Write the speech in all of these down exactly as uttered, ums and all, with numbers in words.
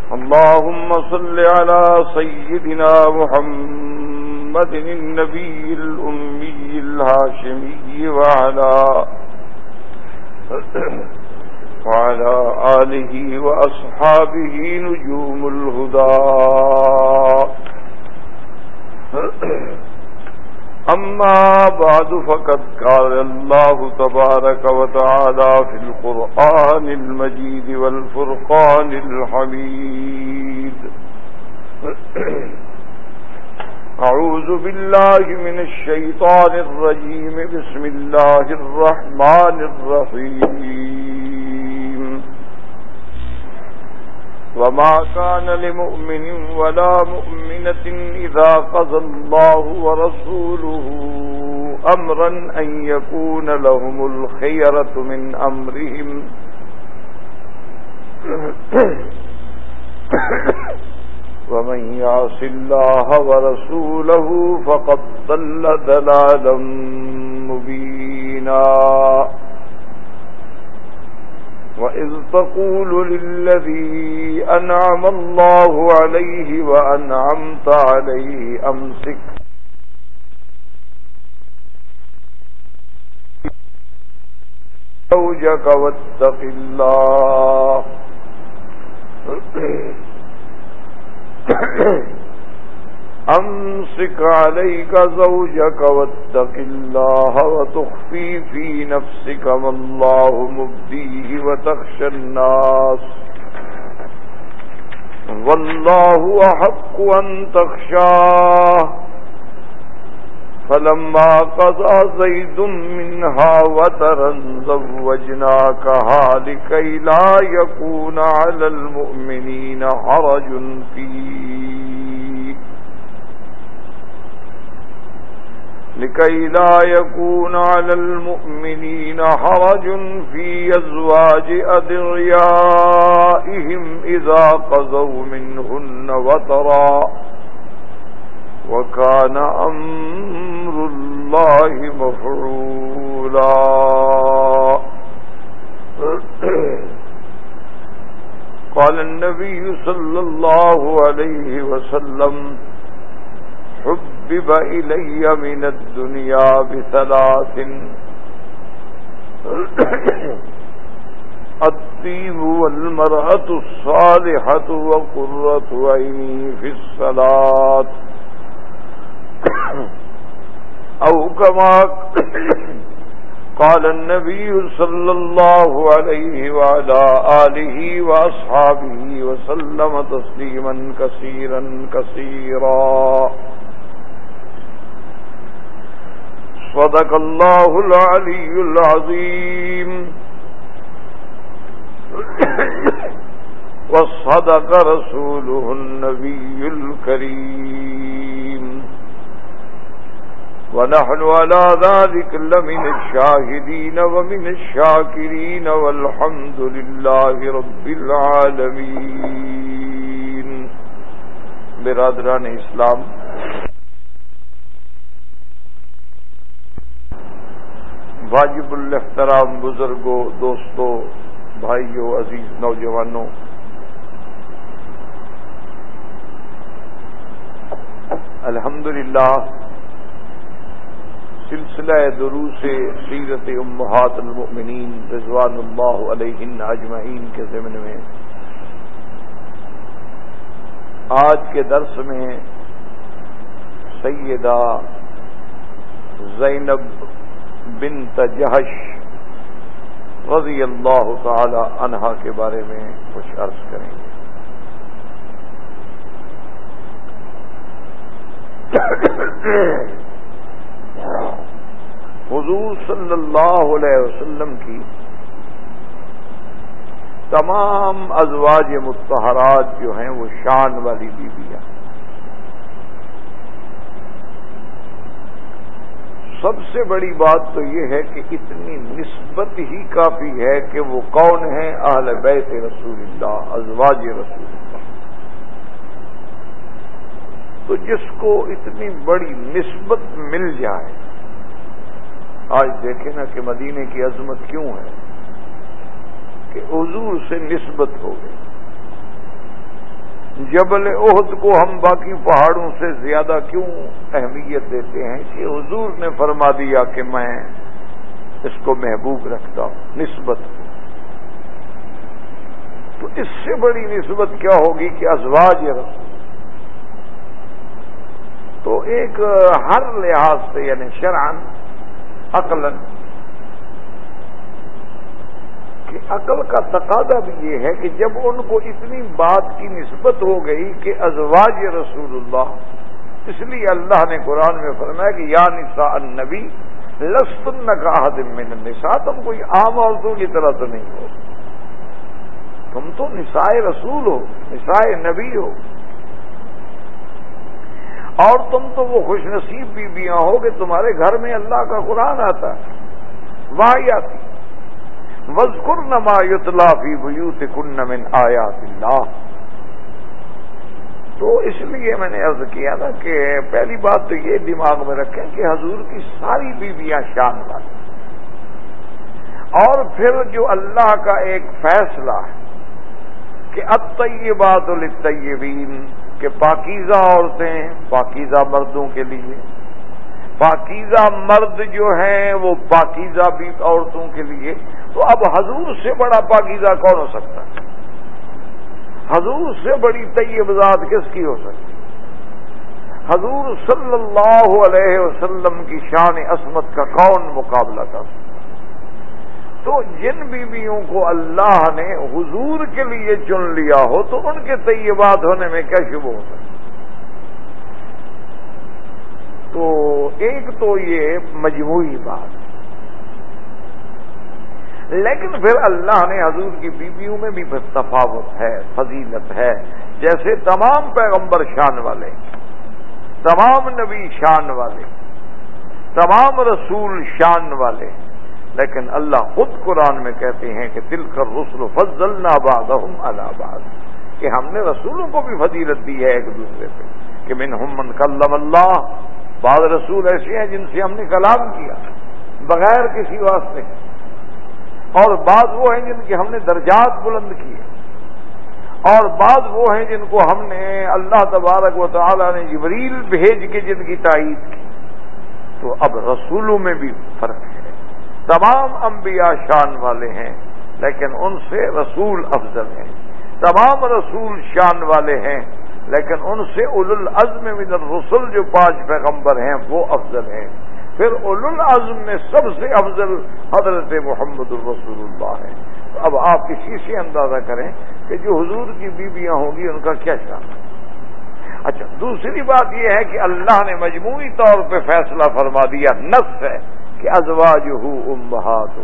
اللهم صل على سيدنا محمد النبي الأمي الهاشمي وعلى وعلى آله وأصحابه نجوم الهدى. أما بعد فقد قال الله تبارك وتعالى في القرآن المجيد والفرقان الحميد. أعوذ بالله من الشيطان الرجيم. بسم الله الرحمن الرحيم. وما كان لمؤمن ولا مؤمنة إذا قضى الله ورسوله أمرا أن يكون لهم الخيرة من أمرهم ومن يعص الله ورسوله فقد ضل ضلالا مبينا. وَإِذْ تَقُولُ لِلَّذِي أَنْعَمَ اللَّهُ عَلَيْهِ وَأَنْعَمْتَ عَلَيْهِ أَمْسِكْ زَوْجَكَ وَاتَّقِ اللَّهَ أمسك عليك زوجك واتق الله وتخفي في نفسك ما الله مبديه وتخشى الناس والله أحق أن تخشاه. فلما قضى زيد منها وطرا زوجناكها لكي لا يكون على المؤمنين حرج في لكي لا يكون على المؤمنين حرج في أزواج أدعيائهم إذا قضوا منهن وطرا وكان أمر الله مفعولا. قال النبي صلى الله عليه وسلم حبب إلي من الدنيا بثلاث الطيب والمرأة الصالحة وقرة عيني في الصلاة أو كما قال النبي صلى الله عليه وعلى آله وأصحابه وسلم تسليما كثيرا كثيرا. صدق الله العلي العظيم وصدق رسوله النبي الكريم ونحن على ذلك لمن الشاهدين ومن الشاكرين والحمد لله رب العالمين. برادران اسلام، واجب الاحترام بزرگوں، دوستوں، بھائیوں، عزیز نوجوانوں، الحمدللہ سلسلہ دروس سیرت امہات المؤمنین رضوان اللہ علیہن اجمعین کے ضمن میں آج کے درس میں سیدہ زینب بنت جہش رضی اللہ تعالی عنہا کے بارے میں کچھ عرض کریں گے. حضور صلی اللہ علیہ وسلم کی تمام ازواج مطہرات جو ہیں وہ شان والی بیویاں. سب سے بڑی بات تو یہ ہے کہ اتنی نسبت ہی کافی ہے کہ وہ کون ہیں؟ اہل بیت رسول اللہ، ازواج رسول اللہ. تو جس کو اتنی بڑی نسبت مل جائے، آج دیکھیں نا کہ مدینے کی عظمت کیوں ہے کہ حضور سے نسبت ہو گئی. جبل احد کو ہم باقی پہاڑوں سے زیادہ کیوں اہمیت دیتے ہیں کہ حضور نے فرما دیا کہ میں اس کو محبوب رکھتا ہوں نسبت کو. تو اس سے بڑی نسبت کیا ہوگی کہ ازواج رسول. تو ایک ہر لحاظ سے یعنی شرعاً عقلاً کہ عقل کا تقاضا بھی یہ ہے کہ جب ان کو اتنی بات کی نسبت ہو گئی کہ ازواج رسول اللہ، اس لیے اللہ نے قرآن میں فرمایا کہ یا نساء النبی لستن کاحد من النساء، تم کوئی عام عورتوں کی طرح تو نہیں ہو، تم تو نساء رسول ہو، نساء نبی ہو، اور تم تو وہ خوش نصیب بیویاں ہو کہ تمہارے گھر میں اللہ کا قرآن آتا ہے، وحی آتی. وَاذْكُرْنَ مَا يُتْلَىٰ فِي بُيُوتِكُنَّ مِنْ آيَاتِ اللَّهِ. تو اس لیے میں نے عرض کیا تھا کہ پہلی بات تو یہ دماغ میں رکھیں کہ حضور کی ساری بیویاں شان والی، اور پھر جو اللہ کا ایک فیصلہ ہے کہ الطیبات للطیبین، کہ پاکیزہ عورتیں پاکیزہ مردوں کے لیے، پاکیزہ مرد جو ہیں وہ پاکیزہ بھی عورتوں کے لیے. تو اب حضور سے بڑا پاکیزہ کون ہو سکتا ہے؟ حضور سے بڑی طیب ذات کس کی ہو سکتی؟ حضور صلی اللہ علیہ وسلم کی شان عصمت کا کون مقابلہ کر سکتا؟ تو جن بیویوں کو اللہ نے حضور کے لیے چن لیا ہو تو ان کے طیبات ہونے میں کیا شبہ ہو سکتا؟ تو ایک تو یہ مجموعی بات، لیکن پھر اللہ نے حضور کی بیویوں میں بھی تفاوت ہے، فضیلت ہے. جیسے تمام پیغمبر شان والے، تمام نبی شان والے، تمام رسول شان والے، لیکن اللہ خود قرآن میں کہتے ہیں کہ تلک الرسل فضلنا بعضهم علی بعض، کہ ہم نے رسولوں کو بھی فضیلت دی ہے ایک دوسرے پہ، کہ منہم من کلم اللہ، بعض رسول ایسے ہیں جن سے ہم نے کلام کیا بغیر کسی واسطے، اور بعض وہ ہیں جن کے ہم نے درجات بلند کیے، اور بعض وہ ہیں جن کو ہم نے اللہ تبارک و تعالی نے جبریل بھیج کے جن کی تائید کی. تو اب رسولوں میں بھی فرق ہے، تمام انبیاء شان والے ہیں لیکن ان سے رسول افضل ہیں، تمام رسول شان والے ہیں لیکن ان سے اولو العزم من الرسل جو پانچ پیغمبر ہیں وہ افضل ہیں. پھر اولو العزم میں سب سے افضل حضرت محمد الرسول اللہ ہے. تو اب آپ اسی سے اندازہ کریں کہ جو حضور کی بیویاں ہوں گی ان کا کیا شان ہے. اچھا، دوسری بات یہ ہے کہ اللہ نے مجموعی طور پہ فیصلہ فرما دیا، نص ہے کہ ازواجہ امہات،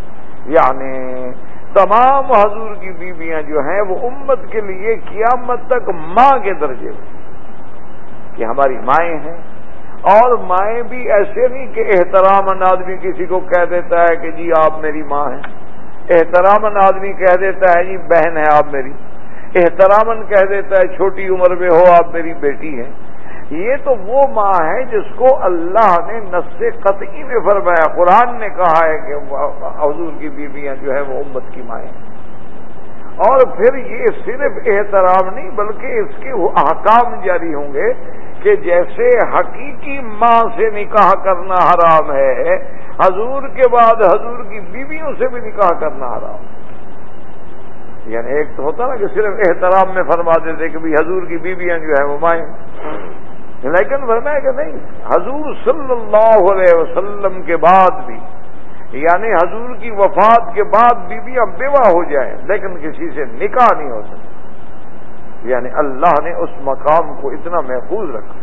یعنی تمام حضور کی بیویاں جو ہیں وہ امت کے لیے قیامت تک ماں کے درجے میں، کہ ہماری مائیں ہیں. اور مائیں بھی ایسے نہیں کہ احتراماً آدمی کسی کو کہہ دیتا ہے کہ جی آپ میری ماں ہیں، احتراماً آدمی کہہ دیتا ہے جی بہن ہے آپ میری، احتراماً کہہ دیتا ہے چھوٹی عمر میں ہو آپ میری بیٹی ہے. یہ تو وہ ماں ہے جس کو اللہ نے نص قطعی میں فرمایا، قرآن نے کہا ہے کہ حضور کی بیویاں جو ہے وہ امت کی مائیں ہیں. اور پھر یہ صرف احترام نہیں بلکہ اس کے وہ احکام جاری ہوں گے کہ جیسے حقیقی ماں سے نکاح کرنا حرام ہے، حضور کے بعد حضور کی بیویوں سے بھی نکاح کرنا حرام ہے. یعنی ایک تو ہوتا نا کہ صرف احترام میں فرما دیتے کہ بھی حضور کی بیویاں جو ہیں وہ مائیں، لیکن فرمایا کہ نہیں، حضور صلی اللہ علیہ وسلم کے بعد بھی، یعنی حضور کی وفات کے بعد بیویاں بیوہ ہو جائیں لیکن کسی سے نکاح نہیں ہو سکتا. یعنی اللہ نے اس مقام کو اتنا محفوظ رکھا.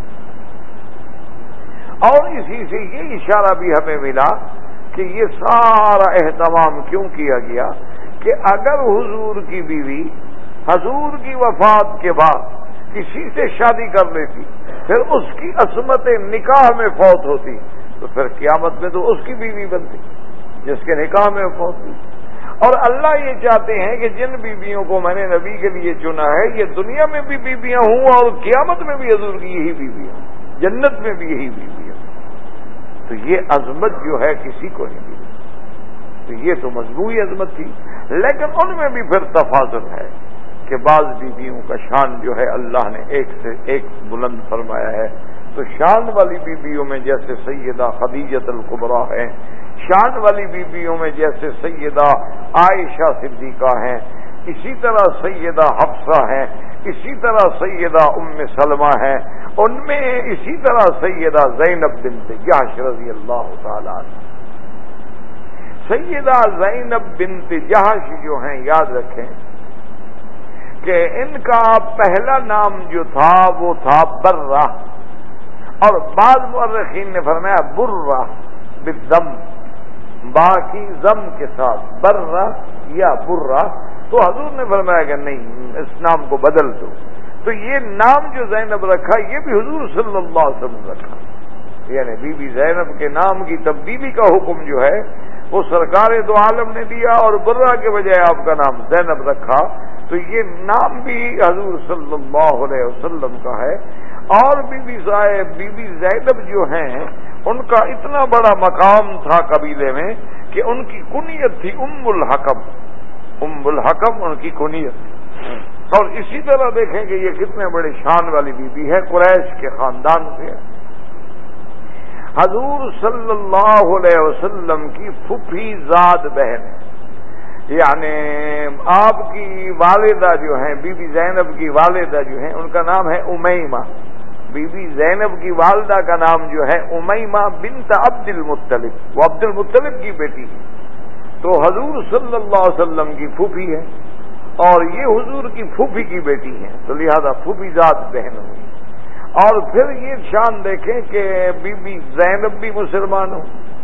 اور اسی سے یہ اشارہ بھی ہمیں ملا کہ یہ سارا اہتمام کیوں کیا گیا کہ اگر حضور کی بیوی حضور کی وفات کے بعد کسی سے شادی کر لیتی پھر اس کی عصمت نکاح میں فوت ہوتی تو پھر قیامت میں تو اس کی بیوی بنتی جس کے نکاح میں فوت ہوئی. اور اللہ یہ چاہتے ہیں کہ جن بیویوں کو میں نے نبی کے لیے چنا ہے یہ دنیا میں بھی بیویاں ہوں اور قیامت میں بھی حضور کی یہی بیویاں، جنت میں بھی یہی بیویاں. تو یہ عظمت جو ہے کسی کو نہیں ملی. تو یہ تو مجموعی عظمت تھی، لیکن ان میں بھی پھر تفاضل ہے کہ بعض بیویوں کا شان جو ہے اللہ نے ایک سے ایک بلند فرمایا ہے. تو شان والی بیویوں میں جیسے سیدہ خدیجہ الکبریٰ ہیں، شان والی بیویوں میں جیسے سیدہ عائشہ صدیقہ ہیں، اسی طرح سیدہ حفصہ ہیں، اسی طرح سیدہ ام سلمہ ہیں، ان میں اسی طرح سیدہ زینب بنت جحش رضی اللہ تعالی عنہ. سیدہ زینب بنت جحش جو ہیں، یاد رکھیں کہ ان کا پہلا نام جو تھا وہ تھا برہ، اور بعض مورخین نے فرمایا برہ بالضم، با کی ضم کے ساتھ برہ یا برہ. تو حضور نے فرمایا کہ نہیں، اس نام کو بدل دو. تو یہ نام جو زینب رکھا یہ بھی حضور صلی اللہ علیہ وسلم رکھا، یعنی بی بی زینب کے نام کی تبدیلی کا حکم جو ہے وہ سرکار دو عالم نے دیا، اور برہ کے بجائے آپ کا نام زینب رکھا. تو یہ نام بھی حضور صلی اللہ علیہ وسلم کا ہے. اور بی بی صاحب بی بی زینب جو ہیں ان کا اتنا بڑا مقام تھا قبیلے میں کہ ان کی کنیت تھی ام الحکم. ام الحکم ان کی کنیت. اور اسی طرح دیکھیں کہ یہ کتنے بڑے شان والی بی بی ہے، قریش کے خاندان سے. حضور صلی اللہ علیہ وسلم کی پھوپھی زاد بہن، یعنی آپ کی والدہ جو ہیں بی بی زینب کی والدہ جو ہیں ان کا نام ہے امیمہ. بی بی زینب کی والدہ کا نام جو ہے امیمہ بنت عبد المطلب، وہ عبد المطلب کی بیٹی ہے. تو حضور صلی اللہ علیہ وسلم کی پھوپھی ہے اور یہ حضور کی پھوپھی کی بیٹی ہے، تو لہذا پھوپھی ذات بہن ہوئی. اور پھر یہ شان دیکھیں کہ بی بی زینب بھی مسلمان ہو،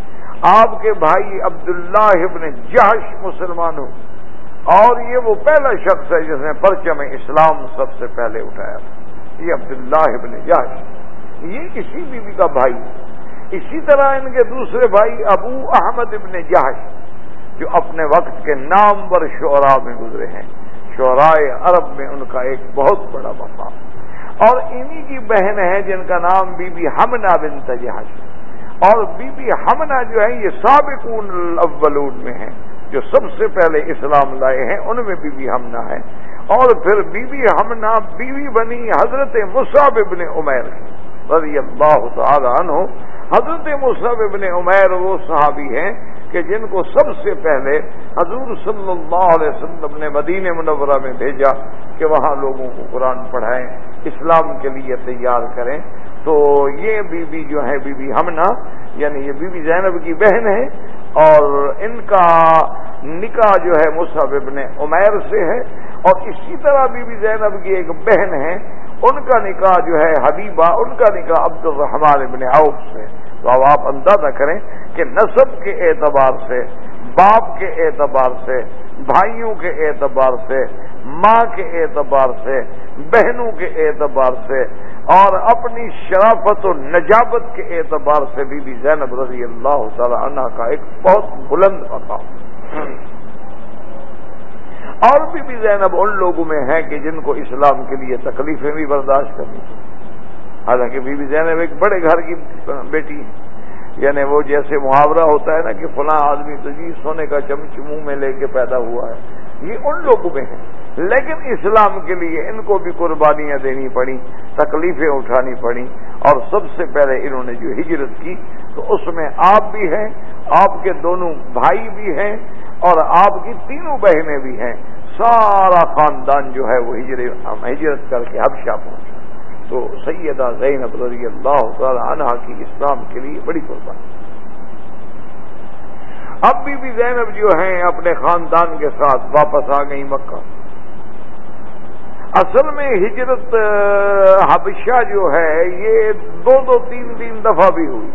آپ کے بھائی عبداللہ ابن جحش مسلمان ہو، اور یہ وہ پہلا شخص ہے جس نے پرچم اسلام سب سے پہلے اٹھایا، یہ عبداللہ ابن جحش، یہ اسی بیوی کا بھائی. اسی طرح ان کے دوسرے بھائی ابو احمد ابن جحش جو اپنے وقت کے نامور شعراء میں گزرے ہیں، شعراء عرب میں ان کا ایک بہت بڑا مقام. اور انہی کی بہن ہے جن کا نام بی بی حمنہ بنت جحش، اور بی بی حمنہ جو ہے یہ سابقون الاولون میں ہیں، جو سب سے پہلے اسلام لائے ہیں ان میں بی بی حمنہ ہے. اور پھر بی بی حمنہ بیوی بنی حضرت مصعب ابن عمیر رضی اللہ تعالی عنہ. حضرت مصعب ابن عمیر وہ صحابی ہیں کہ جن کو سب سے پہلے حضور صلی اللہ علیہ وسلم نے مدینہ منورہ میں بھیجا کہ وہاں لوگوں کو قرآن پڑھائیں، اسلام کے لیے تیار کریں. تو یہ بی بی جو ہے بی بی حمنہ، یعنی یہ بی بی زینب کی بہن ہے، اور ان کا نکاح جو ہے مصعب ابن عمیر سے ہے. اور اسی طرح بی بی زینب کی ایک بہن ہے، ان کا نکاح جو ہے حبیبہ، ان کا نکاح عبد الرحمن ابن عوف سے. تو اب آپ اندازہ کریں کہ نسب کے اعتبار سے، باپ کے اعتبار سے، بھائیوں کے اعتبار سے، ماں کے اعتبار سے، بہنوں کے اعتبار سے، اور اپنی شرافت و نجابت کے اعتبار سے بی بی زینب رضی اللہ تعالی عنہ کا ایک بہت بلند مقام. اور بی بی زینب ان لوگوں میں ہیں کہ جن کو اسلام کے لیے تکلیفیں بھی برداشت کرنی. حالانکہ بی بی زینب ایک بڑے گھر کی بیٹی ہے، یعنی وہ جیسے محاورہ ہوتا ہے نا کہ فلاں آدمی تو جی سونے کا چمچ منہ میں لے کے پیدا ہوا ہے، یہ ان لوگوں میں ہے. لیکن اسلام کے لیے ان کو بھی قربانیاں دینی پڑی، تکلیفیں اٹھانی پڑی. اور سب سے پہلے انہوں نے جو ہجرت کی تو اس میں آپ بھی ہیں، آپ کے دونوں بھائی بھی ہیں، اور آپ کی تینوں بہنیں بھی ہیں. سارا خاندان جو ہے وہ ہجرت کر کے حبشہ پہنچا. تو سیدہ زینب رضی اللہ تعالی عنہا کی اسلام کے لیے بڑی قربانی. اب بی بی زینب جو ہیں اپنے خاندان کے ساتھ واپس آ گئی مکہ. اصل میں ہجرت حبشہ جو ہے یہ دو دو تین تین دفعہ بھی ہوئی،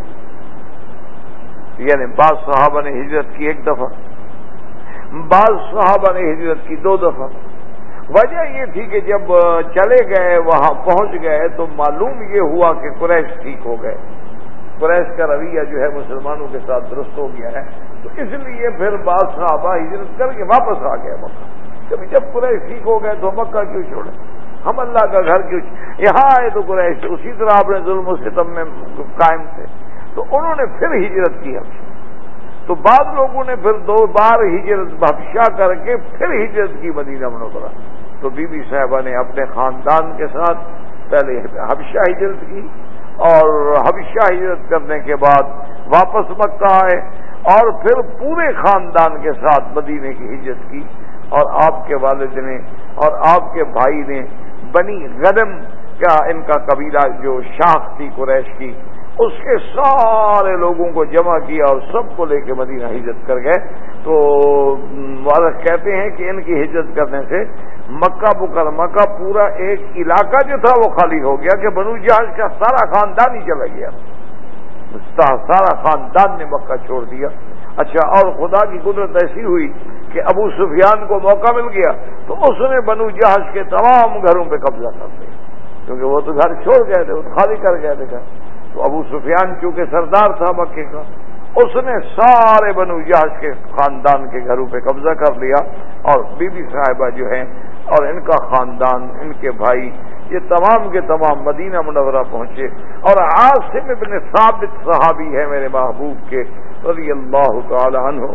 یعنی بعض صحابہ نے ہجرت کی ایک دفعہ، بعض صحابہ نے ہجرت کی دو دفعہ. وجہ یہ تھی کہ جب چلے گئے وہاں پہنچ گئے تو معلوم یہ ہوا کہ قریش ٹھیک ہو گئے، قریش کا رویہ جو ہے مسلمانوں کے ساتھ درست ہو گیا ہے. تو اس لیے پھر بعض صحابہ ہجرت کر کے واپس آ گئے مکہ. کبھی جب قریش ٹھیک ہو گئے تو مکہ کیوں چھوڑے، ہم اللہ کا گھر کیوں یہاں آئے تو قریش اسی طرح اپنے ظلم و ستم میں قائم تھے. تو انہوں نے پھر ہجرت کی حبشہ. تو بعض لوگوں نے پھر دو بار ہجرت حبشہ کر کے پھر ہجرت کی مدینہ منورہ. تو بی بی صاحبہ نے اپنے خاندان کے ساتھ پہلے حبشہ ہجرت کی، اور حبشہ ہجرت کرنے کے بعد واپس مکہ آئے، اور پھر پورے خاندان کے ساتھ مدینے کی ہجرت کی، اور آپ کے والد نے اور آپ کے بھائی نے بنی غنم کا ان کا قبیلہ جو شاخ تھی قریش کی، اس کے سارے لوگوں کو جمع کیا اور سب کو لے کے مدینہ ہجرت کر گئے۔ تو مورخ کہتے ہیں کہ ان کی ہجرت کرنے سے مکہ مکرمہ کا پورا ایک علاقہ جو تھا وہ خالی ہو گیا کہ بنو جہش کا سارا خاندان ہی چلا گیا، سارا خاندان نے مکہ چھوڑ دیا۔ اچھا، اور خدا کی قدرت ایسی ہوئی کہ ابو سفیان کو موقع مل گیا تو اس نے بنو جہش کے تمام گھروں پہ قبضہ کر دیا، کیونکہ وہ تو گھر چھوڑ گئے تھے، وہ خالی کر گئے تھے گھر۔ تو ابو سفیان چونکہ سردار تھا مکے کا، اس نے سارے بنو جہش کے خاندان کے گھروں پہ قبضہ کر لیا، اور بی بی صاحبہ جو ہیں اور ان کا خاندان، ان کے بھائی، یہ تمام کے تمام مدینہ منورہ پہنچے۔ اور عاصم ابن ثابت صحابی ہے میرے محبوب کے رضی اللہ تعالی عنہ،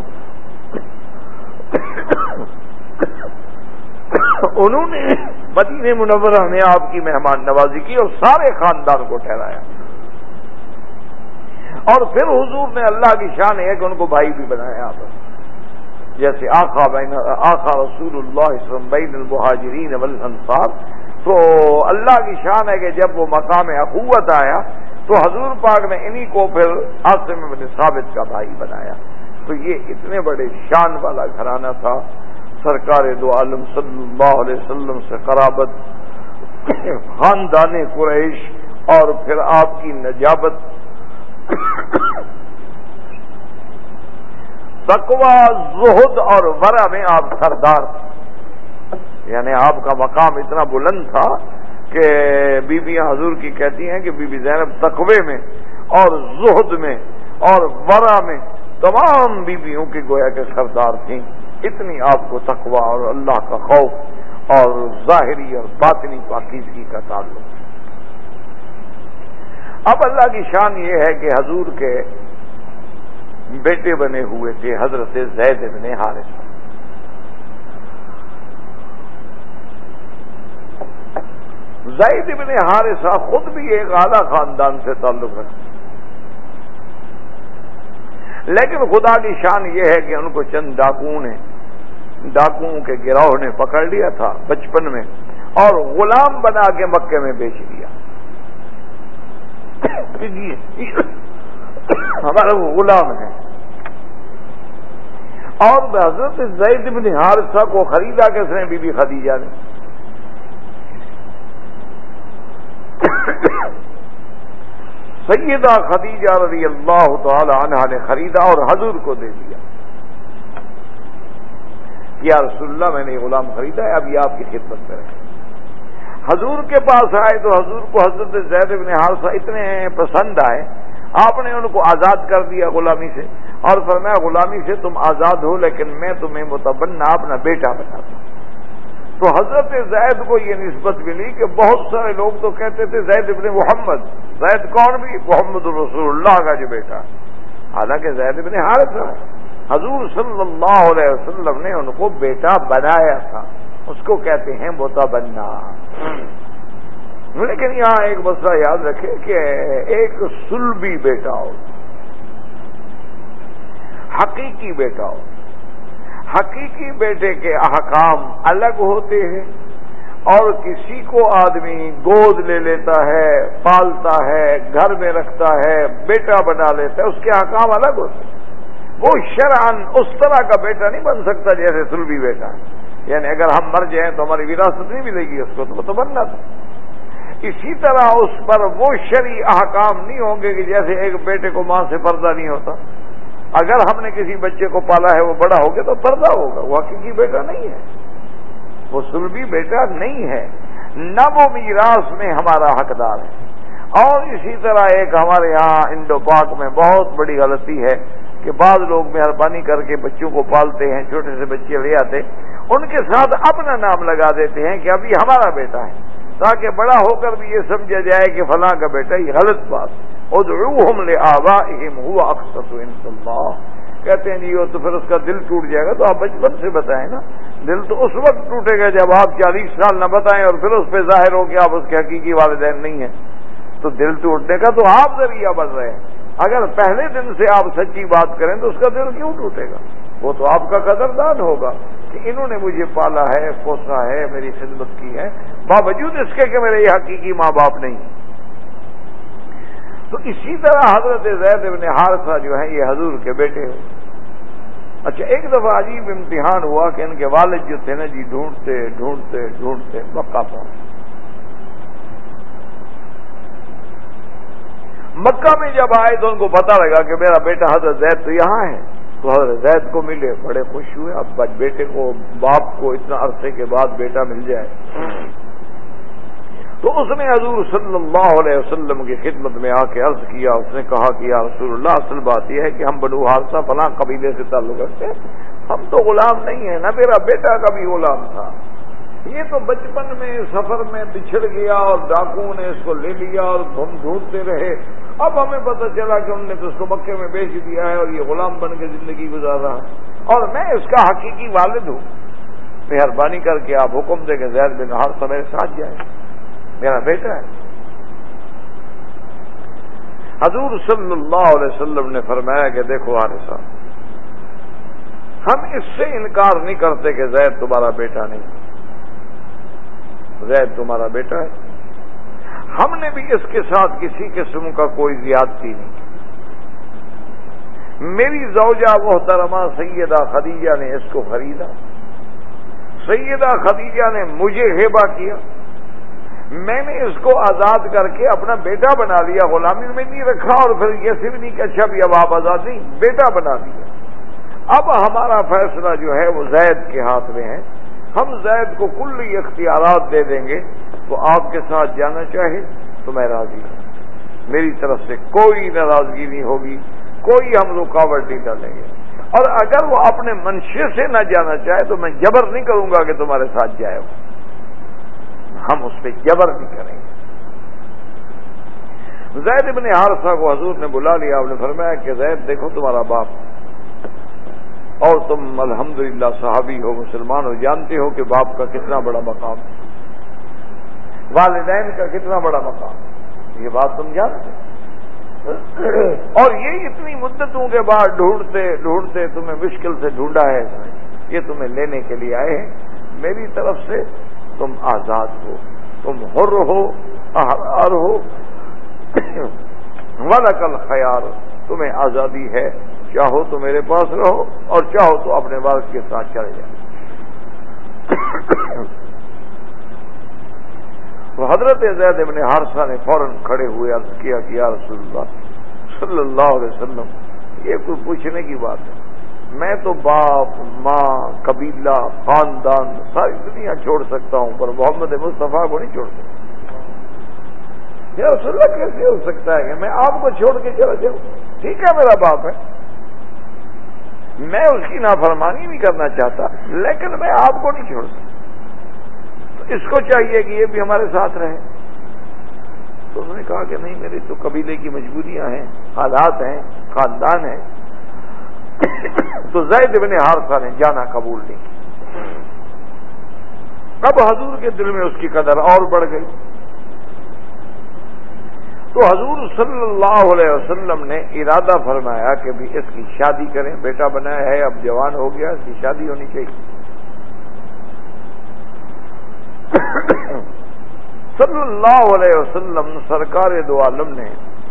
انہوں نے مدینہ منورہ میں آپ کی مہمان نوازی کی اور سارے خاندان کو ٹھہرایا، اور پھر حضور نے اللہ کی شان ہے کہ ان کو بھائی بھی بنایا آپ، جیسے آقا بین آقا رسول اللہ صلی اللہ علیہ وسلم بین المہاجرین والانصار۔ تو اللہ کی شان ہے کہ جب وہ مقام اخوت آیا تو حضور پاک نے انہی کو پھر عاصم بن ثابت کا بھائی بنایا۔ تو یہ اتنے بڑے شان والا گھرانہ تھا، سرکار دو عالم صلی اللہ علیہ وسلم سے قرابت، خاندان قریش، اور پھر آپ کی نجابت، تقوی، زہد اور ورع میں آپ سردار، یعنی آپ کا مقام اتنا بلند تھا کہ بیویاں حضور کی کہتی ہیں کہ بی بی زینب تقوی میں اور زہد میں اور ورع میں تمام بیویوں کی گویا کے سردار تھیں، اتنی آپ کو تقوی اور اللہ کا خوف اور ظاہری اور باطنی پاکیزگی کا تعلق۔ اب اللہ کی شان یہ ہے کہ حضور کے بیٹے بنے ہوئے تھے حضرت زید بن حارثہ۔ زید بن حارثہ خود بھی ایک اعلیٰ خاندان سے تعلق رکھتے، لیکن خدا کی شان یہ ہے کہ ان کو چند ڈاکوؤں نے ڈاکوؤں کے گروہ نے پکڑ لیا تھا بچپن میں، اور غلام بنا کے مکے میں بیچ دیا۔ ہمارا وہ غلام ہے، اور حضرت زید بن حارثہ کو خریدا کس نے؟ بی بی خدیجہ نے۔ سیدہ خدیجہ رضی اللہ تعالی عنہا نے خریدا اور حضور کو دے دیا، یا رسول اللہ میں نے غلام خریدا ہے، اب یہ آپ کی خدمت میں رہے۔ حضور کے پاس آئے تو حضور کو حضرت زید بن حارثہ اتنے پسند آئے، آپ نے ان کو آزاد کر دیا غلامی سے، اور فرمایا غلامی سے تم آزاد ہو لیکن میں تمہیں متبنہ اپنا بیٹا بناتا ہوں۔ تو حضرت زید کو یہ نسبت ملی کہ بہت سارے لوگ تو کہتے تھے زید بن محمد، زید کون بھی؟ محمد رسول اللہ کا جو بیٹا، حالانکہ زید بن حارثہ حضور صلی اللہ علیہ وسلم نے ان کو بیٹا بنایا تھا، اس کو کہتے ہیں متبنہ۔ لیکن یہاں ایک مسئلہ یاد رکھیں کہ ایک سلبی بیٹا ہو، حقیقی بیٹا ہو، حقیقی بیٹے کے احکام الگ ہوتے ہیں، اور کسی کو آدمی گود لے لیتا ہے، پالتا ہے، گھر میں رکھتا ہے، بیٹا بنا لیتا ہے، اس کے احکام الگ ہوتے ہیں۔ وہ شرعاً اس طرح کا بیٹا نہیں بن سکتا جیسے سلبی بیٹا ہے، یعنی اگر ہم مر جائیں تو ہماری وراثت نہیں ملے گی اس کو، تو بننا تھا۔ اسی طرح اس پر وہ شرعی احکام نہیں ہوں گے کہ جیسے ایک بیٹے کو ماں سے پردہ نہیں ہوتا، اگر ہم نے کسی بچے کو پالا ہے وہ بڑا ہو گیا تو پردہ ہوگا، وہ حقیقی بیٹا نہیں ہے، وہ سلبی بیٹا نہیں ہے، نہ وہ میراث میں ہمارا حقدار ہے۔ اور اسی طرح ایک ہمارے یہاں انڈو پاک میں بہت بڑی غلطی ہے کہ بعض لوگ مہربانی کر کے بچوں کو پالتے ہیں، چھوٹے سے بچے لے آتے، ان کے ساتھ اپنا نام لگا دیتے ہیں کہ ابھی ہمارا بیٹا ہے، تاکہ بڑا ہو کر بھی یہ سمجھا جائے کہ فلاں کا بیٹا، یہ غلط بات۔ ادعوہم لآبائہم هو اقسط عند اللہ، کہتے ہیں جی وہ تو پھر اس کا دل ٹوٹ جائے گا، تو آپ بچپن سے بتائیں نا دل تو اس وقت ٹوٹے گا جب آپ چالیس سال نہ بتائیں اور پھر اس پہ ظاہر ہو کہ آپ اس کے حقیقی والدین نہیں ہیں، تو دل ٹوٹنے کا تو آپ ذریعہ بن رہے ہیں۔ اگر پہلے دن سے آپ سچی بات کریں تو اس کا دل کیوں ٹوٹے گا؟ وہ تو آپ کا قدردان ہوگا کہ انہوں نے مجھے پالا ہے، پوسا ہے، میری خدمت کی ہے، باوجود اس کے کہ میرے یہ حقیقی ماں باپ نہیں۔ تو اسی طرح حضرت زید بن حارثہ جو ہیں یہ حضور کے بیٹے ہیں۔ اچھا، ایک دفعہ عجیب امتحان ہوا کہ ان کے والد جو تھے نا جی ڈھونڈتے ڈھونڈتے ڈھونڈتے مکہ پہنچے۔ مکہ میں جب آئے تو ان کو پتہ لگا کہ میرا بیٹا حضرت زید تو یہاں ہے، تو حضرت زید کو ملے، بڑے خوش ہوئے، اب بیٹے کو، باپ کو اتنا عرصے کے بعد بیٹا مل جائے۔ تو اس نے حضور صلی اللہ علیہ وسلم کی خدمت میں آ کے عرض کیا، اس نے کہا کہ یا رسول اللہ، اصل بات یہ ہے کہ ہم بنو حارثہ فلاں قبیلے سے تعلق رکھتے ہیں، ہم تو غلام نہیں ہیں، نہ میرا بیٹا کا بھی غلام تھا، یہ تو بچپن میں سفر میں بچھڑ گیا اور ڈاکوؤں نے اس کو لے لیا اور ہم ڈھونڈتے رہے، اب ہمیں پتہ چلا کہ انہوں نے تو اس کو مکے میں بیچ دیا ہے اور یہ غلام بن کے زندگی گزار رہا ہے، اور میں اس کا حقیقی والد ہوں، مہربانی کر کے آپ حکم دیں کہ زید بن حارثہ میرے ساتھ جائے، میرا بیٹا ہے۔ حضور صلی اللہ علیہ وسلم نے فرمایا کہ دیکھو حارثہ، ہم اس سے انکار نہیں کرتے کہ زید تمہارا بیٹا نہیں، زید تمہارا بیٹا ہے، ہم نے بھی اس کے ساتھ کسی قسم کا کوئی زیادتی نہیں کی، میری زوجہ محترمہ سیدہ خدیجہ نے اس کو خریدا، سیدہ خدیجہ نے مجھے ہبہ کیا، میں نے اس کو آزاد کر کے اپنا بیٹا بنا لیا، غلامی میں نہیں رکھا، اور پھر یہ صرف نہیں کہ اچھا بھی اب آپ آزاد نہیں، بیٹا بنا لیا۔ اب ہمارا فیصلہ جو ہے وہ زید کے ہاتھ میں ہے، ہم زید کو کلی اختیارات دے دیں گے، تو آپ کے ساتھ جانا چاہے تو میں راضی ہوں، میری طرف سے کوئی ناراضگی نہیں ہوگی، کوئی ہم رکاوٹ نہیں ڈالیں گے، اور اگر وہ اپنے منشے سے نہ جانا چاہے تو میں جبر نہیں کروں گا کہ تمہارے ساتھ جائے، ہم اس پہ جبر نہیں کریں گے۔ زید بن حارثہ کو حضور نے بلا لیا، آپ نے فرمایا کہ زید دیکھو تمہارا باپ، اور تم الحمدللہ صحابی ہو، مسلمان ہو، جانتے ہو کہ باپ کا کتنا بڑا مقام ہے، والدین کا کتنا بڑا مقام ہے، یہ بات تم جانتے اور یہ اتنی مدتوں کے بعد ڈھونڈتے ڈھونڈتے تمہیں مشکل سے ڈھونڈا ہے، یہ تمہیں لینے کے لیے آئے ہیں، میری طرف سے تم آزاد ہو، تم حر ہو، احرار ہو، وَلَكَ الْخِيَارُ، تمہیں آزادی ہے، چاہو تو میرے پاس رہو اور چاہو تو اپنے والد کے ساتھ چلے جاؤ۔ تو حضرت زید بن حارثہ نے فوراً کھڑے ہوئے عرض کیا کہ یا رسول اللہ صلی اللہ علیہ وسلم، یہ کوئی پوچھنے کی بات ہے، میں تو باپ، ماں، قبیلہ، خاندان، ساری دنیا چھوڑ سکتا ہوں پر محمد مصطفیٰ کو نہیں چھوڑ سکتا۔ یا رسول اللہ کیسے ہو سکتا ہے کہ میں آپ کو چھوڑ کے چلا جاؤں؟ ٹھیک ہے میرا باپ ہے، میں اس کی نافرمانی نہیں کرنا چاہتا، لیکن میں آپ کو نہیں چھوڑ سکتا، تو اس کو چاہیے کہ یہ بھی ہمارے ساتھ رہے۔ تو اس نے کہا کہ نہیں، میری تو قبیلے کی مجبوریاں ہیں، حالات ہیں، خاندان ہیں۔ تو زید بن حارثہ نے جانا قبول نہیں کی۔ اب حضور کے دل میں اس کی قدر اور بڑھ گئی، تو حضور صلی اللہ علیہ وسلم نے ارادہ فرمایا کہ بھی اس کی شادی کریں، بیٹا بنایا ہے، اب جوان ہو گیا، اس کی شادی ہونی چاہیے۔ صلی اللہ علیہ وسلم سرکار دو عالم نے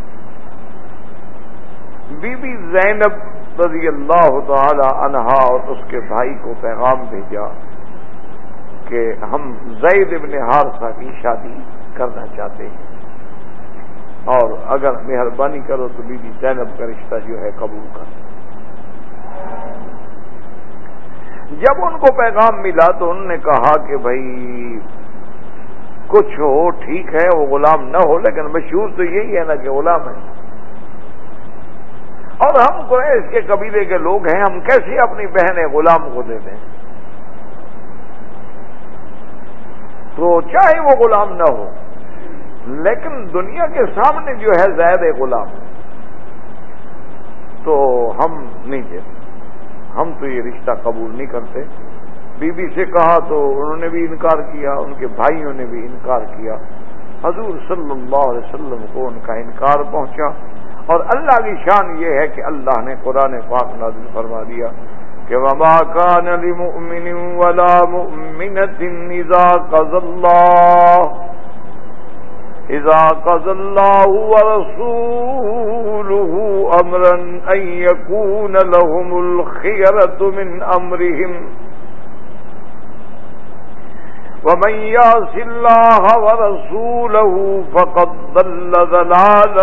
بی بی زینب رضی اللہ تعالی عنہا اور اس کے بھائی کو پیغام بھیجا کہ ہم زید بن حارثہ کی شادی کرنا چاہتے ہیں، اور اگر مہربانی کرو تو بی بی زینب کا رشتہ جو ہے قبول کر۔ جب ان کو پیغام ملا تو انہوں نے کہا کہ بھائی کچھ ہو ٹھیک ہے، وہ غلام نہ ہو، لیکن مشہور تو یہی ہے نا کہ غلام ہے، اور ہم قریش کے قبیلے کے لوگ ہیں، ہم کیسے اپنی بہن غلام کو دے دیں؟ تو چاہے وہ غلام نہ ہو، لیکن دنیا کے سامنے جو ہے زید غلام، تو ہم نہیں دیتے، ہم تو یہ رشتہ قبول نہیں کرتے۔ بی بی سے کہا تو انہوں نے بھی انکار کیا، ان کے بھائیوں نے بھی انکار کیا، حضور صلی اللہ علیہ وسلم کو ان کا انکار پہنچا، اور اللہ کی شان یہ ہے کہ اللہ نے قرآن پاک نازل فرما دیا کہ وما كان لمؤمن ولا مؤمنة اذا قضى الله اذا قضى الله ورسوله امرا ان يكون لهم الخيرة من امرهم ومن يعص الله ورسوله فقد ضل ضلالا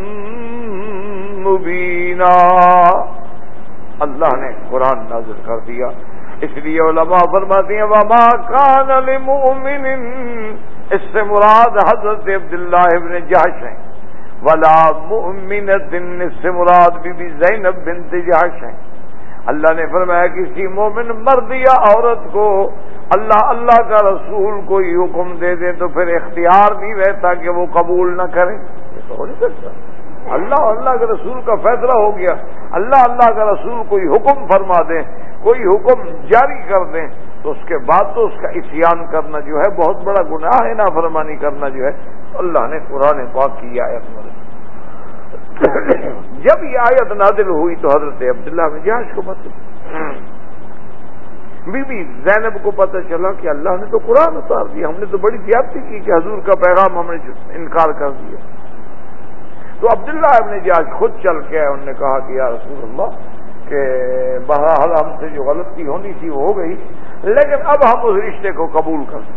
مبینا۔ اللہ نے قرآن نازل کر دیا، اس لیے علماء فرماتے ہیں وما كان لمؤمن، اس سے مراد حضرت عبداللہ ابن جحش ہیں، ولا مؤمنۃ، اس سے مراد بی بی زینب بنت جحش ہیں۔ اللہ نے فرمایا کسی مومن مرد یا عورت کو اللہ اللہ کا رسول کوئی حکم دے دے تو پھر اختیار نہیں رہتا کہ وہ قبول نہ کرے، یہ تو ہو نہیں سکتا۔ اللہ اللہ کے رسول کا فیصلہ ہو گیا، اللہ اللہ کا رسول کوئی حکم فرما دیں، کوئی حکم جاری کر دیں، تو اس کے بعد تو اس کا عصیان کرنا جو ہے بہت بڑا گناہ ہے، نافرمانی کرنا جو ہے۔ اللہ نے قرآن پاک کی آیت میں جب یہ آیت نازل ہوئی تو حضرت عبداللہ بن جحش کو پتہ، بی بی زینب کو پتہ چلا کہ اللہ نے تو قرآن اتار دیا، ہم نے تو بڑی زیادتی کی کہ حضور کا پیغام ہم نے انکار کر دیا۔ تو عبداللہ ابن جحش خود چل کے انہوں نے کہا کہ یا رسول اللہ کہ بہرحال ہم سے جو غلطی ہونی تھی وہ ہو گئی، لیکن اب ہم اس رشتے کو قبول کریں۔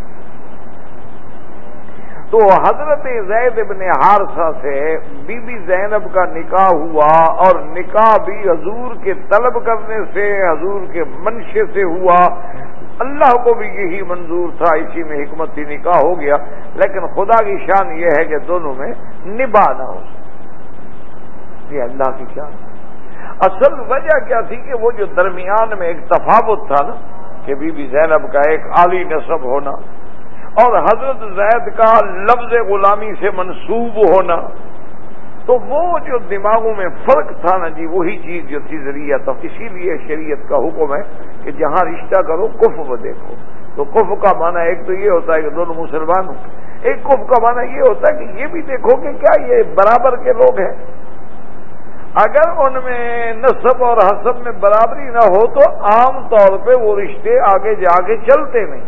تو حضرت زید بن حارثہ سے بی بی زینب کا نکاح ہوا، اور نکاح بھی حضور کے طلب کرنے سے، حضور کے منشے سے ہوا، اللہ کو بھی یہی منظور تھا، اسی میں حکمت تھی، نکاح ہو گیا، لیکن خدا کی شان یہ ہے کہ دونوں میں نباہ نہ ہو سکے، یہ اللہ کی شان۔ اصل وجہ کیا تھی کہ وہ جو درمیان میں ایک تفاوت تھا نا کہ بی بی زینب کا ایک عالی نسب ہونا اور حضرت زید کا لفظ غلامی سے منسوب ہونا، تو وہ جو دماغوں میں فرق تھا نا جی، وہی چیز جو تھی ذریعہ تھا۔ اسی لیے شریعت کا حکم ہے کہ جہاں رشتہ کرو کفو دیکھو، تو کفو کا معنی ایک تو یہ ہوتا ہے کہ دونوں مسلمان ہوں، ایک کفو کا معنی یہ ہوتا ہے کہ یہ بھی دیکھو کہ کیا یہ برابر کے لوگ ہیں۔ اگر ان میں نسب اور حسب میں برابری نہ ہو تو عام طور پہ وہ رشتے آگے جا کے چلتے نہیں۔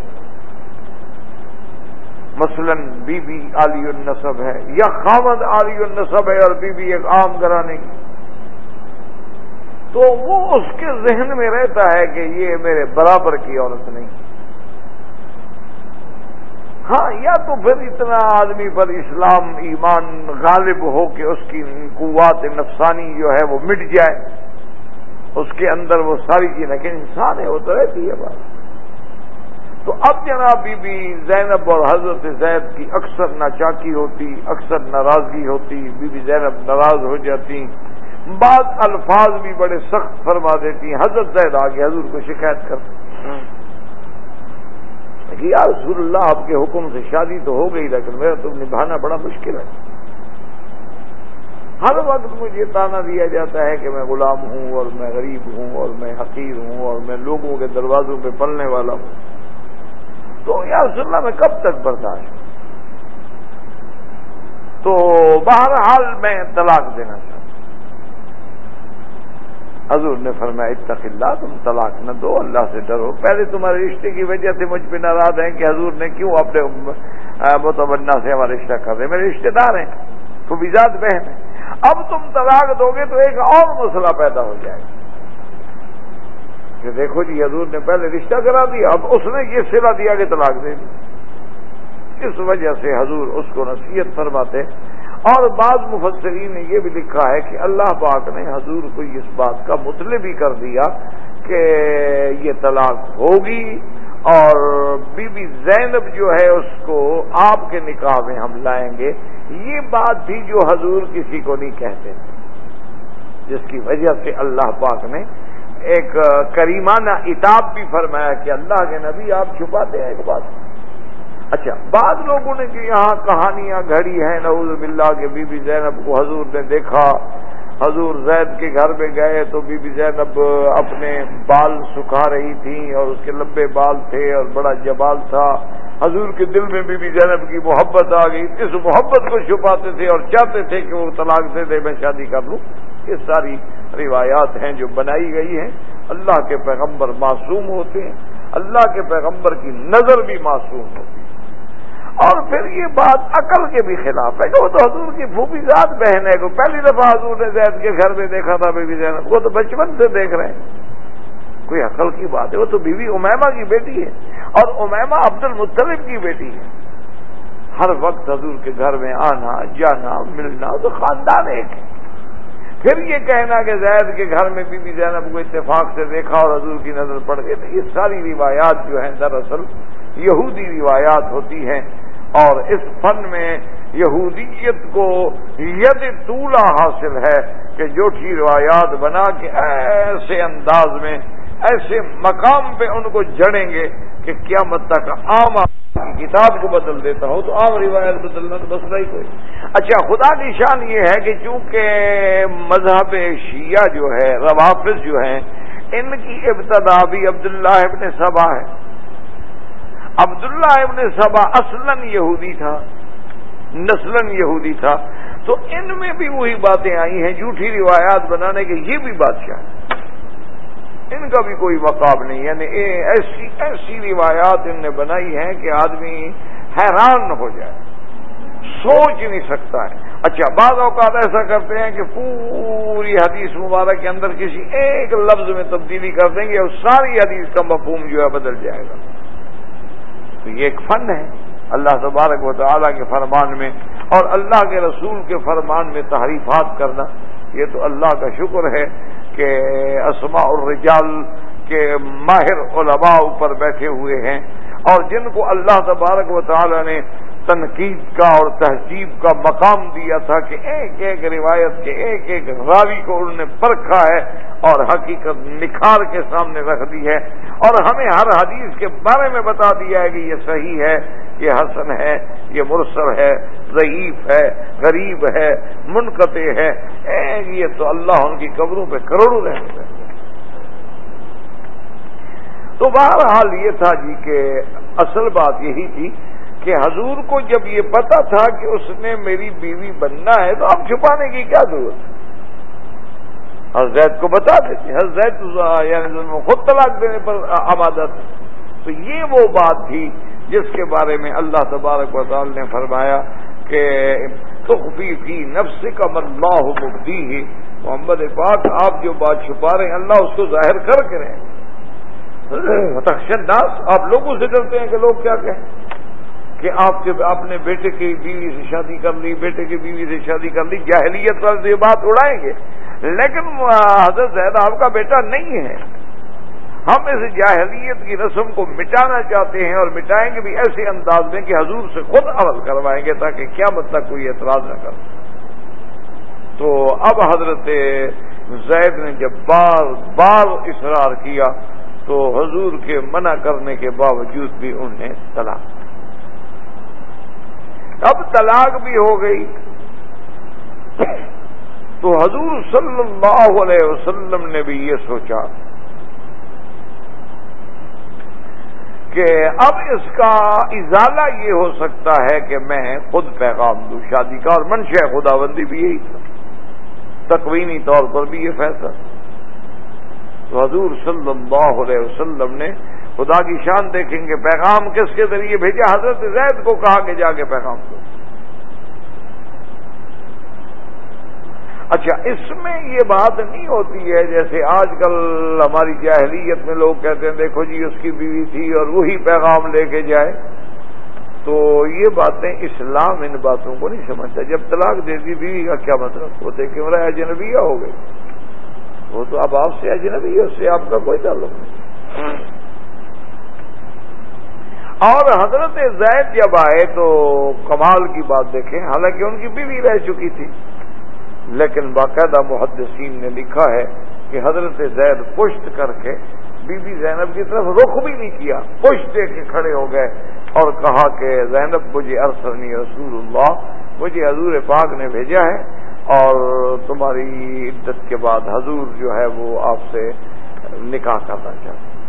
مثلا بی بی عالی النسب ہے یا خامد عالی النسب ہے اور بی بی ایک عام گھرانے کی، تو وہ اس کے ذہن میں رہتا ہے کہ یہ میرے برابر کی عورت نہیں۔ ہاں، یا تو پھر اتنا آدمی پر اسلام ایمان غالب ہو کہ اس کی قوت نفسانی جو ہے وہ مٹ جائے، اس کے اندر وہ ساری چیز، لیکن انسان ہے وہ تو رہتی ہے بات۔ تو اب جناب بی بی زینب اور حضرت زید کی اکثر ناچاکی ہوتی، اکثر ناراضگی ہوتی، بی بی زینب ناراض ہو جاتی، بعض الفاظ بھی بڑے سخت فرما دیتی، حضرت زید آگے حضور کو شکایت کرتے کہ یا رسول اللہ آپ کے حکم سے شادی تو ہو گئی لیکن میرا تو نبھانا بڑا مشکل ہے، ہر وقت مجھے تانا دیا جاتا ہے کہ میں غلام ہوں اور میں غریب ہوں اور میں حقیر ہوں اور میں لوگوں کے دروازوں پہ پلنے والا ہوں، تو یا رسول اللہ میں کب تک برداشت؟ تو بہرحال میں طلاق دینا چاہتا ہوں۔ حضور نے فرمایا اتق اللہ، تم طلاق نہ دو، اللہ سے ڈرو۔ پہلے تمہارے رشتے کی وجہ سے مجھ پہ ناراض ہیں کہ حضور نے کیوں اپنے متبنہ سے ہمارا رشتہ کر رہے، میرے رشتے دار ہیں، پھوپھیزاد بہن ہیں، اب تم طلاق دو گے تو ایک اور مسئلہ پیدا ہو جائے گا کہ دیکھو جی حضور نے پہلے رشتہ کرا دیا، اب اس نے یہ صلہ دیا کہ طلاق دے دی۔ اس وجہ سے حضور اس کو نصیحت فرماتے، اور بعض مفسرین نے یہ بھی لکھا ہے کہ اللہ پاک نے حضور کو اس بات کا مطلع بھی کر دیا کہ یہ طلاق ہوگی، اور بی بی زینب جو ہے اس کو آپ کے نکاح میں ہم لائیں گے۔ یہ بات تھی جو حضور کسی کو نہیں کہتے تھے، جس کی وجہ سے اللہ پاک نے ایک کریمانہ عتاب بھی فرمایا کہ اللہ کے نبی آپ چھپاتے ہیں ایک بات۔ اچھا، بعض لوگوں نے جو یہاں کہانیاں گھڑی ہیں نعوذ باللہ کہ بی بی زینب کو حضور نے دیکھا حضور زید کے گھر میں گئے تو بی بی زینب اپنے بال سکھا رہی تھیں اور اس کے لمبے بال تھے اور بڑا جمال تھا. حضور کے دل میں بی بی زینب کی محبت آ گئی. اس محبت کو چھپاتے تھے اور چاہتے تھے کہ وہ طلاق دے دے, میں شادی کر لوں. یہ ساری روایات ہیں جو بنائی گئی ہیں. اللہ کے پیغمبر معصوم ہوتے ہیں, اللہ کے پیغمبر کی نظر بھی معصوم ہوتی ہے. اور پھر یہ بات عقل کے بھی خلاف ہے کہ وہ تو حضور کی پھوپھی ذات بہن ہے. کو پہلی دفعہ حضور نے زید کے گھر میں دیکھا تھا بی بی زینب, وہ تو بچپن سے دیکھ رہے ہیں. کوئی عقل کی بات ہے؟ وہ تو بیوی امیمہ کی بیٹی ہے اور امیمہ عبد المطلب کی بیٹی ہے. ہر وقت حضور کے گھر میں آنا جانا ملنا تو خاندان ایک ہے. پھر یہ کہنا کہ زید کے گھر میں بی بی زینب کو اتفاق سے دیکھا اور حضور کی نظر پڑ گئی, تو یہ ساری روایات جو ہیں دراصل یہودی روایات ہوتی ہیں. اور اس فن میں یہودیت کو ید طولہ حاصل ہے کہ جھوٹی روایات بنا کے ایسے انداز میں ایسے مقام پہ ان کو جڑیں گے کہ قیامت تک عام کی کتاب کو بدل دیتا ہو تو عام روایت بدلنا تو مسئلہ ہی کوئی. اچھا, خدا کی شان یہ ہے کہ چونکہ مذہب شیعہ جو ہے, روافض جو ہیں, ان کی ابتدا بھی عبداللہ ابن سبا ہے. عبداللہ ابن سبا اصلاً یہودی تھا, نسلاً یہودی تھا. تو ان میں بھی وہی باتیں آئی ہیں جھوٹی روایات بنانے کے. یہ بھی بادشاہ, ان کا بھی کوئی مقام نہیں. یعنی ایسی ایسی روایات ان نے بنائی ہیں کہ آدمی حیران ہو جائے, سوچ نہیں سکتا ہے. اچھا, بعض اوقات ایسا کرتے ہیں کہ پوری حدیث مبارک کے اندر کسی ایک لفظ میں تبدیلی کر دیں گے اور ساری حدیث کا مفہوم جو ہے بدل جائے گا. تو یہ ایک فن ہے اللہ تبارک و تعالیٰ کے فرمان میں اور اللہ کے رسول کے فرمان میں تحریفات کرنا. یہ تو اللہ کا شکر ہے کہ اسماء الرجال کے ماہر علماء اوپر بیٹھے ہوئے ہیں اور جن کو اللہ تبارک و تعالیٰ نے تنقید کا اور تہذیب کا مقام دیا تھا کہ ایک ایک روایت کے ایک ایک راوی کو انہوں نے پرکھا ہے اور حقیقت نکھار کے سامنے رکھ دی ہے اور ہمیں ہر حدیث کے بارے میں بتا دیا ہے کہ یہ صحیح ہے, یہ حسن ہے, یہ مرسل ہے, ضعیف ہے, غریب ہے, منقطع ہے. یہ تو اللہ ان کی قبروں پہ کروڑوں رہتے ہیں. تو بہرحال یہ تھا جی کہ اصل بات یہی تھی کہ حضور کو جب یہ پتا تھا کہ اس نے میری بیوی بننا ہے تو اب چھپانے کی کیا ضرورت ہے. حضرت کو بتا دیتے, حضرت یعنی خود طلاق دینے پر آمادہ تھا. تو یہ وہ بات تھی جس کے بارے میں اللہ تبارک و تعالی نے فرمایا کہ تخفی فی نفسک ما اللہ مبدیہ. محمد پاک آپ جو بات چھپا رہے ہیں اللہ اس کو ظاہر کر کے رہے ہیں. تخشى الناس, آپ لوگوں سے ڈرتے ہیں کہ لوگ کیا کہیں کہ آپ کے آپ نے بیٹے کی بیوی سے شادی کر لی, بیٹے کی بیوی سے شادی کر لی. جاہلیت والے یہ بات اڑائیں گے, لیکن حضرت زید آپ کا بیٹا نہیں ہے. ہم اس جاہلیت کی رسم کو مٹانا چاہتے ہیں اور مٹائیں گے بھی ایسے انداز میں کہ حضور سے خود عمل کروائیں گے تاکہ قیامت تک کوئی اعتراض نہ کرے. تو اب حضرت زید نے جب بار بار اصرار کیا تو حضور کے منع کرنے کے باوجود بھی انہوں نے طلاق. اب طلاق بھی ہو گئی تو حضور صلی اللہ علیہ وسلم نے بھی یہ سوچا کہ اب اس کا ازالہ یہ ہو سکتا ہے کہ میں خود پیغام دوں شادی کا, اور منشا خداوندی بھی یہی تھا, تکوینی طور پر بھی یہ فیصلہ. تو حضور صلی اللہ علیہ وسلم نے, خدا کی شان دیکھیں گے, پیغام کس کے ذریعے بھیجا؟ حضرت زید کو کہا کہ جا کے پیغام دو. اچھا, اس میں یہ بات نہیں ہوتی ہے جیسے آج کل ہماری جاہلیت میں لوگ کہتے ہیں دیکھو جی اس کی بیوی تھی اور وہی پیغام لے کے جائے. تو یہ باتیں اسلام ان باتوں کو نہیں سمجھتا. جب طلاق دے دی بیوی کا کیا مطلب؟ وہ دیکھ کے اجنبیہ ہو گئی, وہ تو اب آپ سے اجنبی ہے, اس سے آپ کا کوئی تعلق نہیں. اور حضرت زید جب آئے تو کمال کی بات دیکھیں, حالانکہ ان کی بیوی رہ چکی تھی, لیکن باقاعدہ محدثین نے لکھا ہے کہ حضرت زید پشت کر کے بی بی زینب کی طرف رخ بھی نہیں کیا, پشت دے کے کھڑے ہو گئے اور کہا کہ زینب مجھے ارسلنی رسول اللہ, مجھے حضور پاک نے بھیجا ہے اور تمہاری عدت کے بعد حضور جو ہے وہ آپ سے نکاح کرنا چاہتے ہیں۔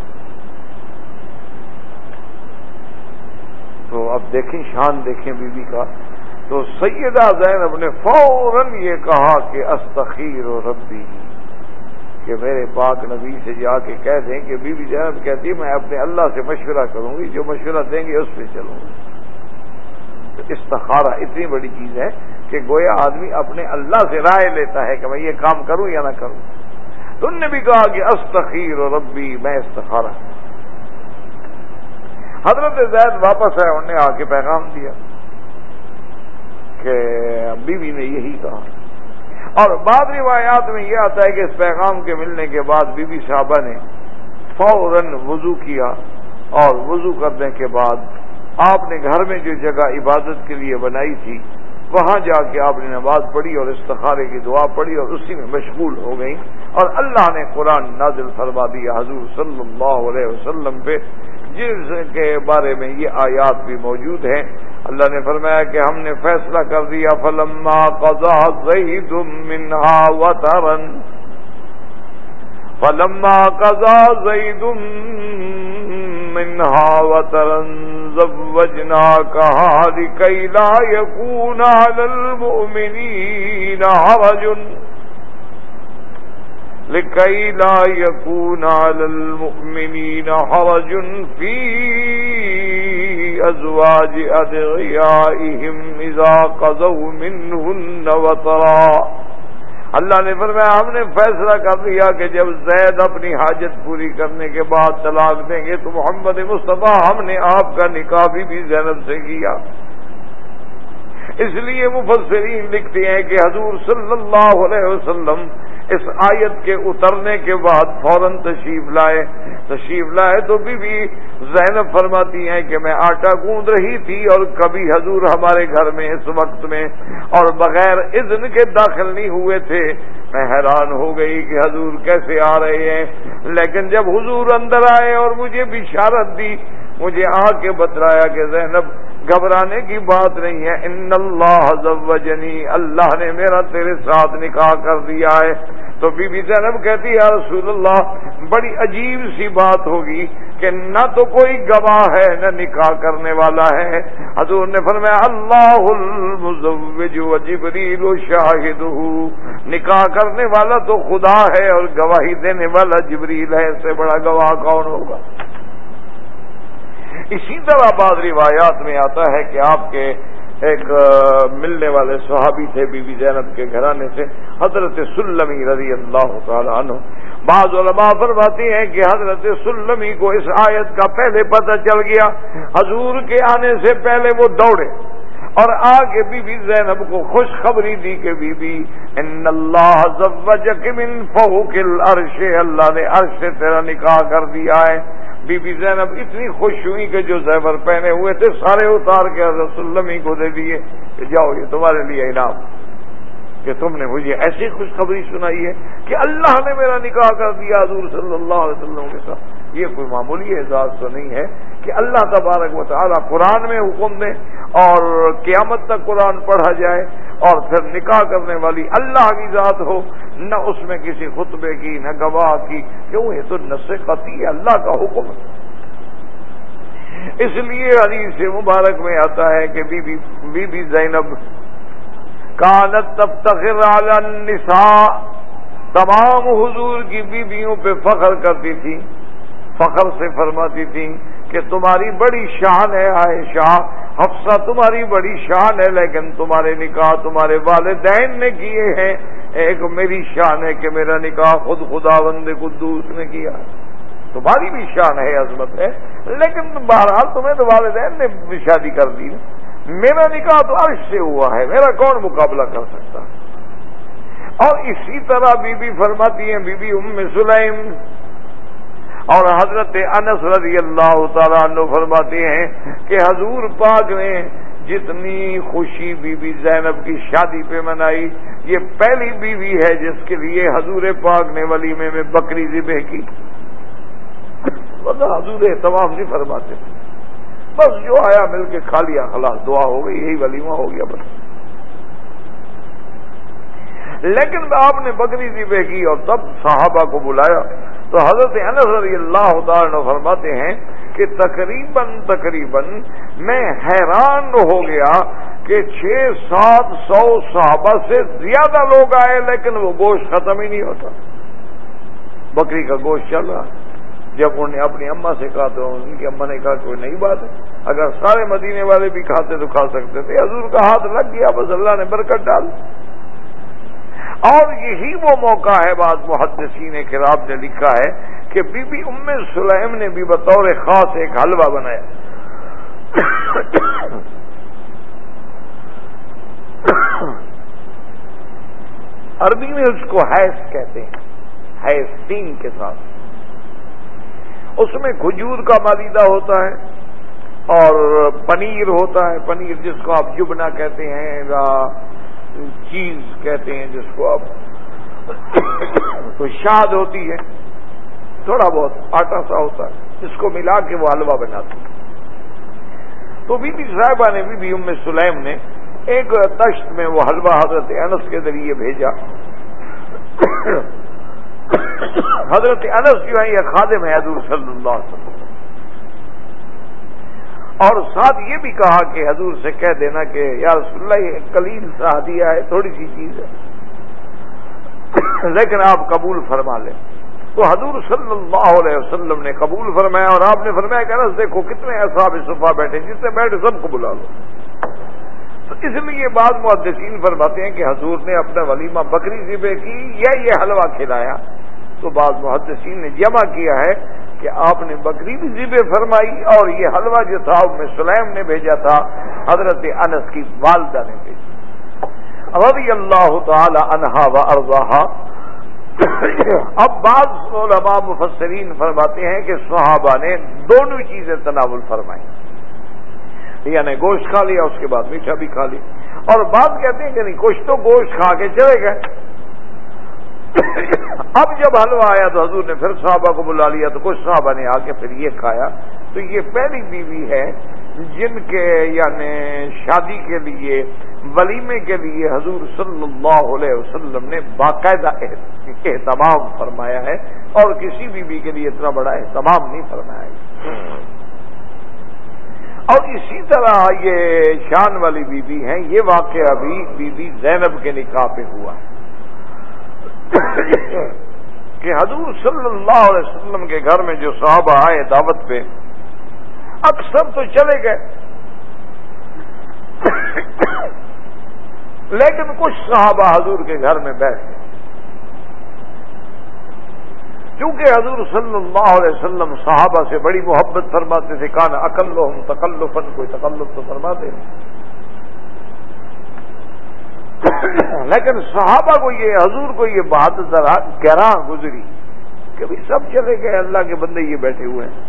تو اب دیکھیں شان دیکھیں بی بی کا، تو سیدہ زینب نے فوراً یہ کہا کہ استخیر ربی، کہ میرے پاک نبی سے جا کے کہہ دیں کہ بی بی زینب کہتی ہے میں اپنے اللہ سے مشورہ کروں گی، جو مشورہ دیں گے اس پہ چلوں گی۔ تو استخارہ اتنی بڑی چیز ہے کہ گویا آدمی اپنے اللہ سے رائے لیتا ہے کہ میں یہ کام کروں یا نہ کروں۔ تو انہوں نے بھی کہا کہ استخیر ربی، میں استخارہ۔ حضرت زید واپس آئے، انہوں نے آ کے پیغام دیا کہ بی بی نے یہی کہا۔ اور بعض روایات میں یہ آتا ہے کہ اس پیغام کے ملنے کے بعد بی بی صاحبہ نے فوراً وضو کیا، اور وضو کرنے کے بعد آپ نے گھر میں جو جگہ عبادت کے لیے بنائی تھی وہاں جا کے آپ نے نماز پڑھی اور استخارے کی دعا پڑھی اور اسی میں مشغول ہو گئی، اور اللہ نے قرآن نازل فرما دیا حضور صلی اللہ علیہ وسلم پہ، جس کے بارے میں یہ آیات بھی موجود ہیں۔ اللہ نے فرمایا کہ ہم نے فیصلہ کر دیا فلما قضى زید منها وطرا فلما قضى زید منها وطرا زوجناكها لكي لا يكون على المؤمنين حرج لكي لا يكون على المؤمنين حرج في أزواج أدعيائهم إذا قضوا منهن وطرا۔ اللہ نے فرمایا ہم نے فیصلہ کر دیا کہ جب زید اپنی حاجت پوری کرنے کے بعد طلاق دیں گے تو محمد مصطفیٰ ہم نے آپ کا نکاح بھی, بھی زینب سے کیا۔ اس لیے مفسرین لکھتے ہیں کہ حضور صلی اللہ علیہ وسلم اس آیت کے اترنے کے بعد فوراً تشریف لائے تشریف لائے تو بی بی زینب فرماتی ہیں کہ میں آٹا گوندھ رہی تھی اور کبھی حضور ہمارے گھر میں اس وقت میں اور بغیر اذن کے داخل نہیں ہوئے تھے۔ میں حیران ہو گئی کہ حضور کیسے آ رہے ہیں، لیکن جب حضور اندر آئے اور مجھے بشارت دی، مجھے آ کے بتلایا کہ زینب گھبرانے کی بات نہیں ہے، ان اللہ زوجنی، اللہ نے میرا تیرے ساتھ نکاح کر دیا ہے۔ تو بی بی زینب کہتی ہے یا رسول اللہ بڑی عجیب سی بات ہوگی کہ نہ تو کوئی گواہ ہے نہ نکاح کرنے والا ہے۔ حضور نے فرمایا اللہ المزوج و جبریل شاہدہ، نکاح کرنے والا تو خدا ہے اور گواہی دینے والا جبریل ہے، اس سے بڑا گواہ کون ہوگا۔ اسی طرح بعض روایات میں آتا ہے کہ آپ کے ایک ملنے والے صحابی تھے بی بی زینب کے گھرانے سے، حضرت سلمی رضی اللہ تعالی عنہ۔ بعض علماء فرماتے ہیں کہ حضرت سلمی کو اس آیت کا پہلے پتہ چل گیا، حضور کے آنے سے پہلے وہ دوڑے اور آگے بی بی زینب کو خوشخبری دی کہ بی بی ان اللہ زوجک من فوق العرش، اللہ نے عرش سے تیرا نکاح کر دیا ہے۔ بی بی زینب اتنی خوش ہوئی کہ جو زیور پہنے ہوئے تھے سارے اتار کے حضرت سلمی کو دے دیے کہ جاؤ یہ تمہارے لیے انعام کہ تم نے مجھے ایسی خوشخبری سنائی ہے کہ اللہ نے میرا نکاح کر دیا حضور صلی اللہ علیہ وسلم کے ساتھ۔ یہ کوئی معمولی اعزاز تو نہیں ہے کہ اللہ تبارک و تعالی قرآن میں حکم دے اور قیامت تک قرآن پڑھا جائے اور پھر نکاح کرنے والی اللہ کی ذات ہو، نہ اس میں کسی خطبے کی نہ گواہ کی، کیوں یہ تو نص قطعی ہے، اللہ کا حکم ہے۔ اس لیے حدیث مبارک میں آتا ہے کہ بی بی بی بی زینب کانت تفتخر علی النساء، تمام حضور کی بیویوں پہ فخر کرتی تھی، فخر سے فرماتی تھی کہ تمہاری بڑی شان ہے عائشہ، حفصہ تمہاری بڑی شان ہے، لیکن تمہارے نکاح تمہارے والدین نے کیے ہیں، ایک میری شان ہے کہ میرا نکاح خود خداوند قدوس نے کیا۔ تمہاری بھی شان ہے، عظمت ہے، لیکن بہرحال تمہیں تو والدین نے شادی کر دی، میرا نکاح تو عرش سے ہوا ہے، میرا کون مقابلہ کر سکتا۔ اور اسی طرح بی بی فرماتی ہیں بی بی ام سلیم اور حضرت انس رضی اللہ تعالیٰ عنہ فرماتے ہیں کہ حضور پاک نے جتنی خوشی بی بی زینب کی شادی پہ منائی، یہ پہلی بیوی ہے جس کے لیے حضور پاک نے ولیمے میں بکری ذبح کی۔ مطلب حضور اہتمام نہیں فرماتے، بس جو آیا مل کے کھا لیا، خلاص دعا ہو گئی، یہی ولیمہ ہو گیا بس۔ لیکن آپ نے بکری ذبح کی اور تب صحابہ کو بلایا تو حضرت انس رضی اللہ تعالیٰ عنہ فرماتے ہیں کہ تقریباً تقریباً میں حیران ہو گیا کہ چھ سات سو صحابہ سے زیادہ لوگ آئے لیکن وہ گوشت ختم ہی نہیں ہوتا، بکری کا گوشت چل رہا۔ جب انہوں نے اپنی اماں سے کہا تو ان کی اماں نے کہا کوئی نئی بات ہے، اگر سارے مدینے والے بھی کھاتے تو کھا سکتے تھے، حضور کا ہاتھ لگ گیا، بس اللہ نے برکت ڈال۔ اور یہی وہ موقع ہے، بعض محدثین کرام نے لکھا ہے کہ بی بی ام سلیم نے بھی بطور خاص ایک حلوہ بنایا۔ عربی میں اس کو حیث کہتے ہیں، حیث سین کے ساتھ۔ اس میں کھجور کا مالیدہ ہوتا ہے اور پنیر ہوتا ہے، پنیر جس کو آپ جبنا کہتے ہیں یا چیز کہتے ہیں جس کو آپ، تو شاد ہوتی ہے، تھوڑا بہت آٹا سا ہوتا ہے، اس کو ملا کے وہ حلوہ بناتے ہیں۔ تو بی بی صاحبہ نے بی بی ام سلیم نے ایک تشت میں وہ حلوہ حضرت انس کے ذریعے بھیجا۔ حضرت انس جو ہے یہ خادم ہے حضور صلی اللہ علیہ وسلم، اور ساتھ یہ بھی کہا کہ حضور سے کہہ دینا کہ یا رسول اللہ یہ قلیل سا ہدیہ ہے، تھوڑی سی چیز ہے، لیکن آپ قبول فرما لیں۔ تو حضور صلی اللہ علیہ وسلم نے قبول فرمایا اور آپ نے فرمایا کہ انس دیکھو کتنے اصحاب صفا بیٹھے، جس سے بیٹھے سب کو بلا لو۔ تو اس لیے بعض محدثین فرماتے ہیں کہ حضور نے اپنا ولیمہ بکری ذبح کی یا یہ حلوہ کھلایا، تو بعض محدثین نے جمع کیا ہے کہ آپ نے بکری بھی ذبح فرمائی اور یہ حلوہ جو تھا ام سلیم نے بھیجا تھا، حضرت انس کی والدہ نے بھیجا رضی اللہ تعالی عنہا و ارضاہا۔ اب بعض علماء مفسرین فرماتے ہیں کہ صحابہ نے دونوں چیزیں تناول فرمائی، یعنی گوشت کھا لیا اس کے بعد میٹھا بھی کھا لیا، اور بعض کہتے ہیں کہ نہیں کچھ تو گوشت کھا کے چلے گئے۔ اب جب حلوہ آیا تو حضور نے پھر صحابہ کو بلا لیا، تو کچھ صحابہ نے آ کے پھر یہ کھایا۔ تو یہ پہلی بیوی ہے جن کے یعنی شادی کے لیے ولیمے کے لیے حضور صلی اللہ علیہ وسلم نے باقاعدہ اہتمام فرمایا ہے، اور کسی بیوی کے لیے اتنا بڑا اہتمام نہیں فرمایا ہے۔ اور اسی طرح یہ شان والی بیوی ہیں، یہ واقعہ بھی بی بی زینب کے نکاح پہ ہوا ہے کہ حضور صلی اللہ علیہ وسلم کے گھر میں جو صحابہ آئے دعوت پہ، اکثر تو چلے گئے لیکن کچھ صحابہ حضور کے گھر میں بیٹھ گئے، کیونکہ حضور صلی اللہ علیہ وسلم صحابہ سے بڑی محبت فرماتے تھے، کان اقلہم تکلفن، کوئی تکلف تو فرماتے ہیں، لیکن صحابہ کو یہ حضور کو یہ بات ذرا گراں گزری کہ بھی سب چلے گئے، اللہ کے بندے یہ بیٹھے ہوئے ہیں۔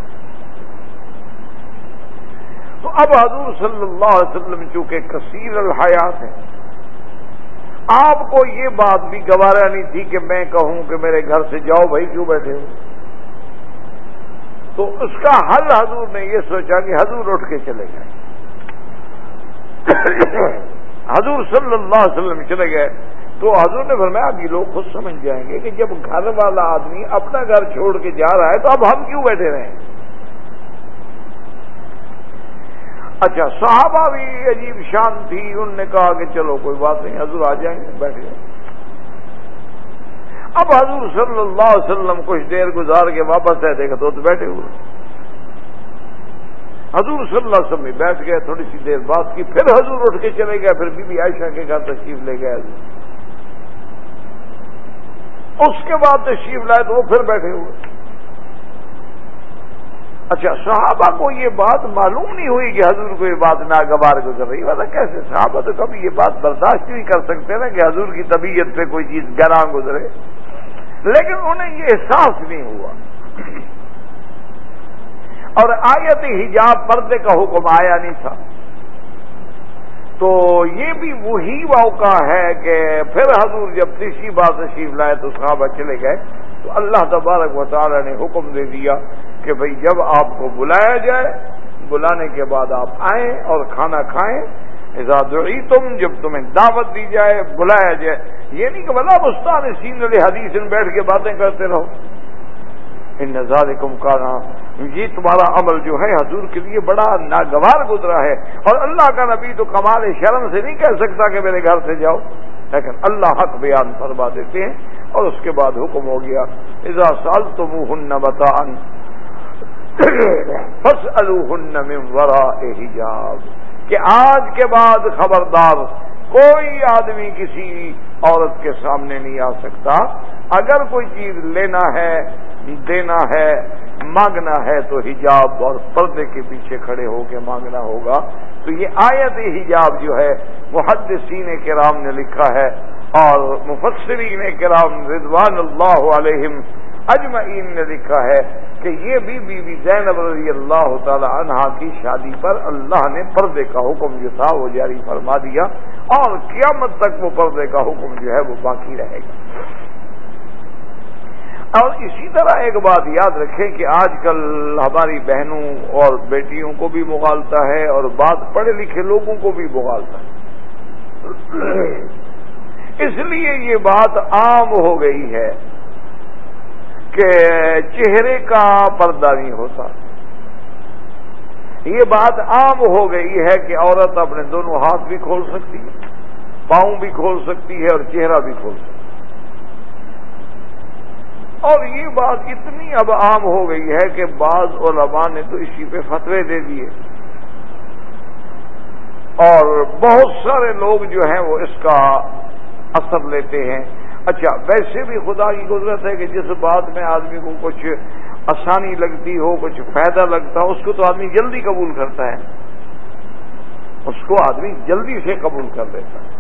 تو اب حضور صلی اللہ علیہ وسلم چونکہ کثیر الحیات ہیں، آپ کو یہ بات بھی گوارا نہیں تھی کہ میں کہوں کہ میرے گھر سے جاؤ بھائی کیوں بیٹھے ہو، تو اس کا حل حضور نے یہ سوچا کہ حضور اٹھ کے چلے گئے۔ حضور صلی اللہ علیہ وسلم چلے گئے تو حضور نے فرمایا اب یہ لوگ خود سمجھ جائیں گے کہ جب گھر والا آدمی اپنا گھر چھوڑ کے جا رہا ہے تو اب ہم کیوں بیٹھے رہیں۔ اچھا صحابہ بھی عجیب شان تھی، انہوں نے کہا کہ چلو کوئی بات نہیں حضور آ جائیں گے، بیٹھ گئے۔ اب حضور صلی اللہ علیہ وسلم کچھ دیر گزار کے واپس آئے، دیکھا تو بیٹھے ہوئے۔ حضور صلی اللہ علیہ وسلم بیٹھ گئے، تھوڑی سی دیر بات کی، پھر حضور اٹھ کے چلے گئے، پھر بی بی عائشہ کے گھر تشریف لے گئے حضور۔ اس کے بعد تشریف لائے تو وہ پھر بیٹھے ہوئے۔ اچھا صحابہ کو یہ بات معلوم نہیں ہوئی کہ حضور کو یہ بات ناگوار گزر رہی، ویسا کیسے صحابہ تو کبھی یہ بات برداشت نہیں کر سکتے نا کہ حضور کی طبیعت پہ کوئی چیز گراں گزرے، لیکن انہیں یہ احساس نہیں ہوا۔ اور آیت حجاب پردے کا حکم آیا نہیں تھا، تو یہ بھی وہی موقع ہے کہ پھر حضور جب تیسری بار تشریف لائے تو صحابہ چلے گئے، تو اللہ تبارک و تعالی نے حکم دے دیا کہ بھئی جب آپ کو بلایا جائے، بلانے کے بعد آپ آئیں اور کھانا کھائیں، اذا دعیتم، جب تمہیں دعوت دی جائے، بلایا جائے. یہ نہیں کہ بلا مستانسین لحدیث بیٹھ کے باتیں کرتے رہو. ان ذالکم کان، یہ تمہارا عمل جو ہے حضور کے لیے بڑا ناگوار گزرا ہے. اور اللہ کا نبی تو کمال شرم سے نہیں کہہ سکتا کہ میرے گھر سے جاؤ، لیکن اللہ حق بیان فرما دیتے ہیں. اور اس کے بعد حکم ہو گیا اذا سألتموهن متاعا فاسألوهن من وراء حجاب، کہ آج کے بعد خبردار کوئی آدمی کسی عورت کے سامنے نہیں آ سکتا. اگر کوئی چیز لینا ہے، دینا ہے، مانگنا ہے تو حجاب اور پردے کے پیچھے کھڑے ہو کے مانگنا ہوگا. تو یہ آیت حجاب جو ہے محدثین کرام نے لکھا ہے اور مفسرین کرام رضوان اللہ علیہم اجمعین نے لکھا ہے کہ یہ بھی بی بی زینب رضی اللہ تعالی عنہا کی شادی پر اللہ نے پردے کا حکم جو تھا وہ جاری فرما دیا، اور قیامت تک وہ پردے کا حکم جو ہے وہ باقی رہے گا. اور اسی طرح ایک بات یاد رکھیں کہ آج کل ہماری بہنوں اور بیٹیوں کو بھی مغالطہ ہے اور بعض پڑھے لکھے لوگوں کو بھی مغالطہ ہے. اس لیے یہ بات عام ہو گئی ہے کہ چہرے کا پردہ نہیں ہوتا. یہ بات عام ہو گئی ہے کہ عورت اپنے دونوں ہاتھ بھی کھول سکتی ہے، پاؤں بھی کھول سکتی ہے اور چہرہ بھی کھول سکتی ہے. اور یہ بات اتنی اب عام ہو گئی ہے کہ بعض علماء نے تو اسی پہ فتوے دے دیے، اور بہت سارے لوگ جو ہیں وہ اس کا اثر لیتے ہیں. اچھا، ویسے بھی خدا کی قدرت ہے کہ جس بات میں آدمی کو کچھ آسانی لگتی ہو، کچھ فائدہ لگتا ہو، اس کو تو آدمی جلدی قبول کرتا ہے، اس کو آدمی جلدی سے قبول کر لیتا ہے.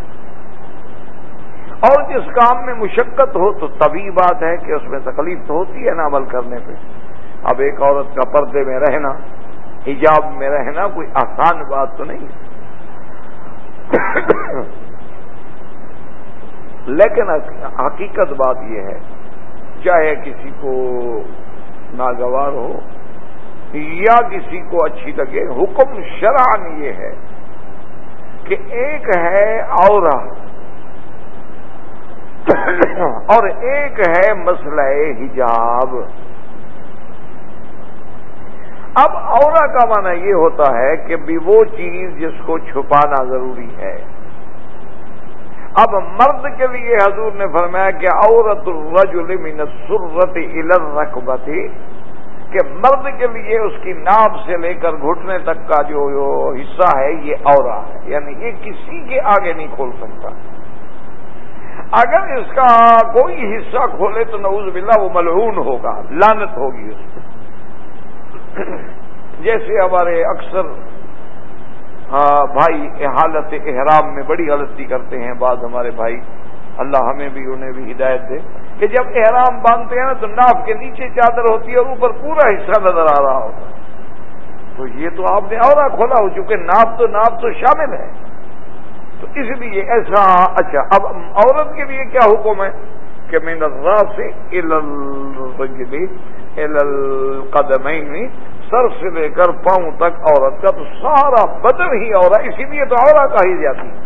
اور جس کام میں مشقت ہو تو طبیعی بات ہے کہ اس میں تکلیف تو ہوتی ہے نا عمل کرنے پہ. اب ایک عورت کا پردے میں رہنا، حجاب میں رہنا کوئی آسان بات تو نہیں ہے. لیکن حقیقت بات یہ ہے، چاہے کسی کو ناگوار ہو یا کسی کو اچھی لگے، حکم شرعاً یہ ہے کہ ایک ہے عورت اور ایک ہے مسئلہ حجاب. اب عورت کا معنی یہ ہوتا ہے کہ بھی وہ چیز جس کو چھپانا ضروری ہے. اب مرد کے لیے حضور نے فرمایا کہ عورت الرجل من السرۃ الی الرکبۃ، کہ مرد کے لیے اس کی ناف سے لے کر گھٹنے تک کا جو حصہ ہے یہ عورت ہے، یعنی یہ کسی کے آگے نہیں کھول سکتا. اگر اس کا کوئی حصہ کھولے تو نعوذ باللہ وہ ملعون ہوگا، لعنت ہوگی اس پہ. جیسے ہمارے اکثر بھائی حالت احرام میں بڑی غلطی کرتے ہیں بعض ہمارے بھائی، اللہ ہمیں بھی انہیں بھی ہدایت دے، کہ جب احرام باندھتے ہیں نا تو ناف کے نیچے چادر ہوتی ہے اور اوپر پورا حصہ نظر آ رہا ہوتا ہے. تو یہ تو آپ نے عورہ کھولا ہو، چونکہ ناف تو ناف تو شامل ہے، تو اس لیے ایسا. اچھا، اب عورت کے لیے کیا حکم ہے کہ من الراس الی الرجل الی القدمین، سر سے لے کر پاؤں تک عورت کا تو سارا بدن ہی عورت، اسی لیے تو عورت کہی جاتی ہے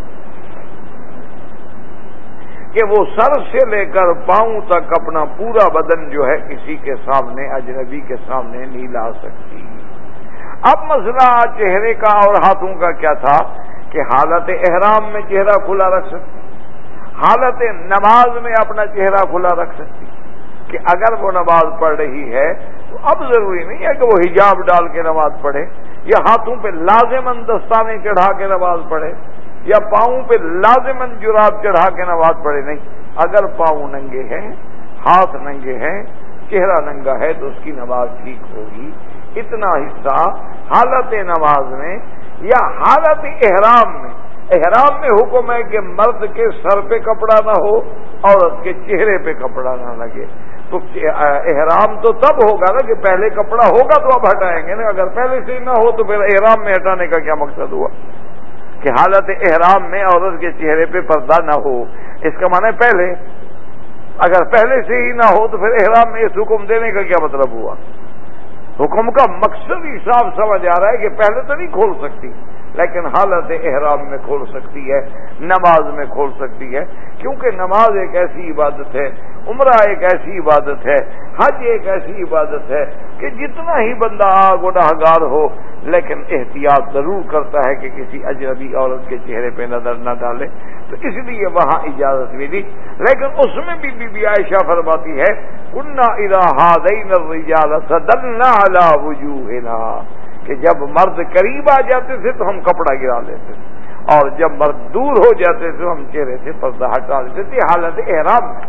کہ وہ سر سے لے کر پاؤں تک اپنا پورا بدن جو ہے کسی کے سامنے، اجنبی کے سامنے نہیں لا سکتی. اب مسئلہ چہرے کا اور ہاتھوں کا کیا تھا کہ حالت احرام میں چہرہ کھلا رکھ سکتی، حالت نماز میں اپنا چہرہ کھلا رکھ سکتی، کہ اگر وہ نماز پڑھ رہی ہے تو اب ضروری نہیں ہے کہ وہ حجاب ڈال کے نماز پڑھے، یا ہاتھوں پہ لازماً دستانے چڑھا کے نماز پڑھے، یا پاؤں پہ لازماً جراب چڑھا کے نماز پڑھے. نہیں، اگر پاؤں ننگے ہیں، ہاتھ ننگے ہیں، چہرہ ننگا ہے تو اس کی نماز ٹھیک ہوگی. اتنا حصہ حالت نماز میں یا حالت احرام میں. احرام میں حکم ہے کہ مرد کے سر پہ کپڑا نہ ہو، عورت کے چہرے پہ کپڑا نہ لگے. تو احرام تو تب ہوگا نا کہ پہلے کپڑا ہوگا تو اب ہٹائیں گے نا، اگر پہلے سے نہ ہو تو پھر احرام میں ہٹانے کا کیا مقصد ہوا کہ حالت احرام میں عورت کے چہرے پہ پردہ نہ ہو. اس کا معنی پہلے، اگر پہلے سے ہی نہ ہو تو پھر احرام میں اس حکم دینے کا کیا مطلب ہوا. حکم کا مقصد ہی صاف سمجھ آ رہا ہے کہ پہلے تو نہیں کھول سکتی، لیکن حالت احرام میں کھول سکتی ہے، نماز میں کھول سکتی ہے، کیونکہ نماز ایک ایسی عبادت ہے، عمرہ ایک ایسی عبادت ہے، حج ایک ایسی عبادت ہے کہ جتنا ہی بندہ گناہ گار ہو لیکن احتیاط ضرور کرتا ہے کہ کسی اجنبی عورت کے چہرے پہ نظر نہ ڈالے، تو اس لیے وہاں اجازت ملی۔ لیکن اس میں بھی بی بی عائشہ فرماتی ہے کنا اذا ہذین الرجال صدلنا علی وجوہنا، کہ جب مرد قریب آ جاتے تھے تو ہم کپڑا گرا لیتے تھے، اور جب مرد دور ہو جاتے تھے تو ہم چہرے سے پردہ ہٹا لیتے تھے، حالت احرام میں۔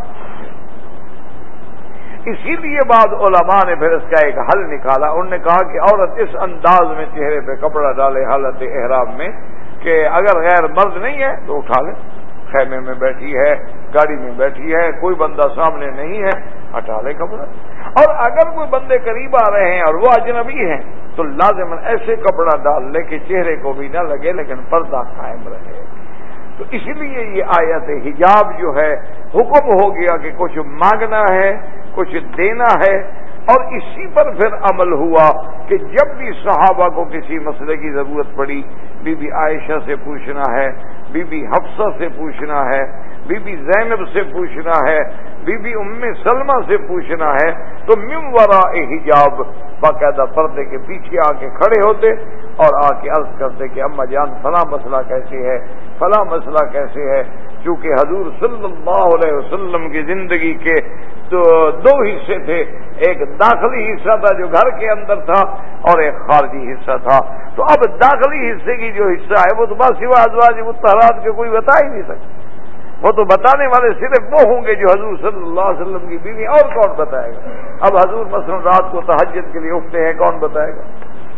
اسی لیے بعد علماء نے پھر اس کا ایک حل نکالا، انہوں نے کہا کہ عورت اس انداز میں چہرے پہ کپڑا ڈالے حالت احرام میں کہ اگر غیر مرد نہیں ہے تو اٹھا لے، خیمے میں بیٹھی ہے، گاڑی میں بیٹھی ہے، کوئی بندہ سامنے نہیں ہے، ہٹا لے کپڑا، اور اگر کوئی بندے قریب آ رہے ہیں اور وہ اجنبی ہیں تو لازماً ایسے کپڑا ڈال لے کہ چہرے کو بھی نہ لگے لیکن پردہ قائم رہے۔ تو اس لیے یہ آیت حجاب جو ہے حکم ہو گیا کہ کچھ مانگنا ہے، کچھ دینا ہے، اور اسی پر پھر عمل ہوا کہ جب بھی صحابہ کو کسی مسئلے کی ضرورت پڑی، بی بی عائشہ سے پوچھنا ہے، بی بی حفصہ سے پوچھنا ہے، بی بی زینب سے پوچھنا ہے، بی بی ام سلمہ سے پوچھنا ہے، تو من وراء حجاب باقاعدہ پردے کے پیچھے آ کے کھڑے ہوتے اور آ کے عرض کرتے کہ اماں جان فلاں مسئلہ کیسے ہے، فلاں مسئلہ کیسے ہے، چونکہ حضور صلی اللہ علیہ وسلم کی زندگی کے تو دو حصے تھے، ایک داخلی حصہ تھا جو گھر کے اندر تھا اور ایک خارجی حصہ تھا، تو اب داخلی حصے کی جو حصہ ہے وہ تو بس سوا ازواج مطہرات کے کوئی بتا ہی نہیں سکتا، وہ تو بتانے والے صرف وہ ہوں گے جو حضور صلی اللہ علیہ وسلم کی بیوی، اور کون بتائے گا؟ اب حضور مثلا رات کو تہجد کے لیے اٹھتے ہیں، کون بتائے گا؟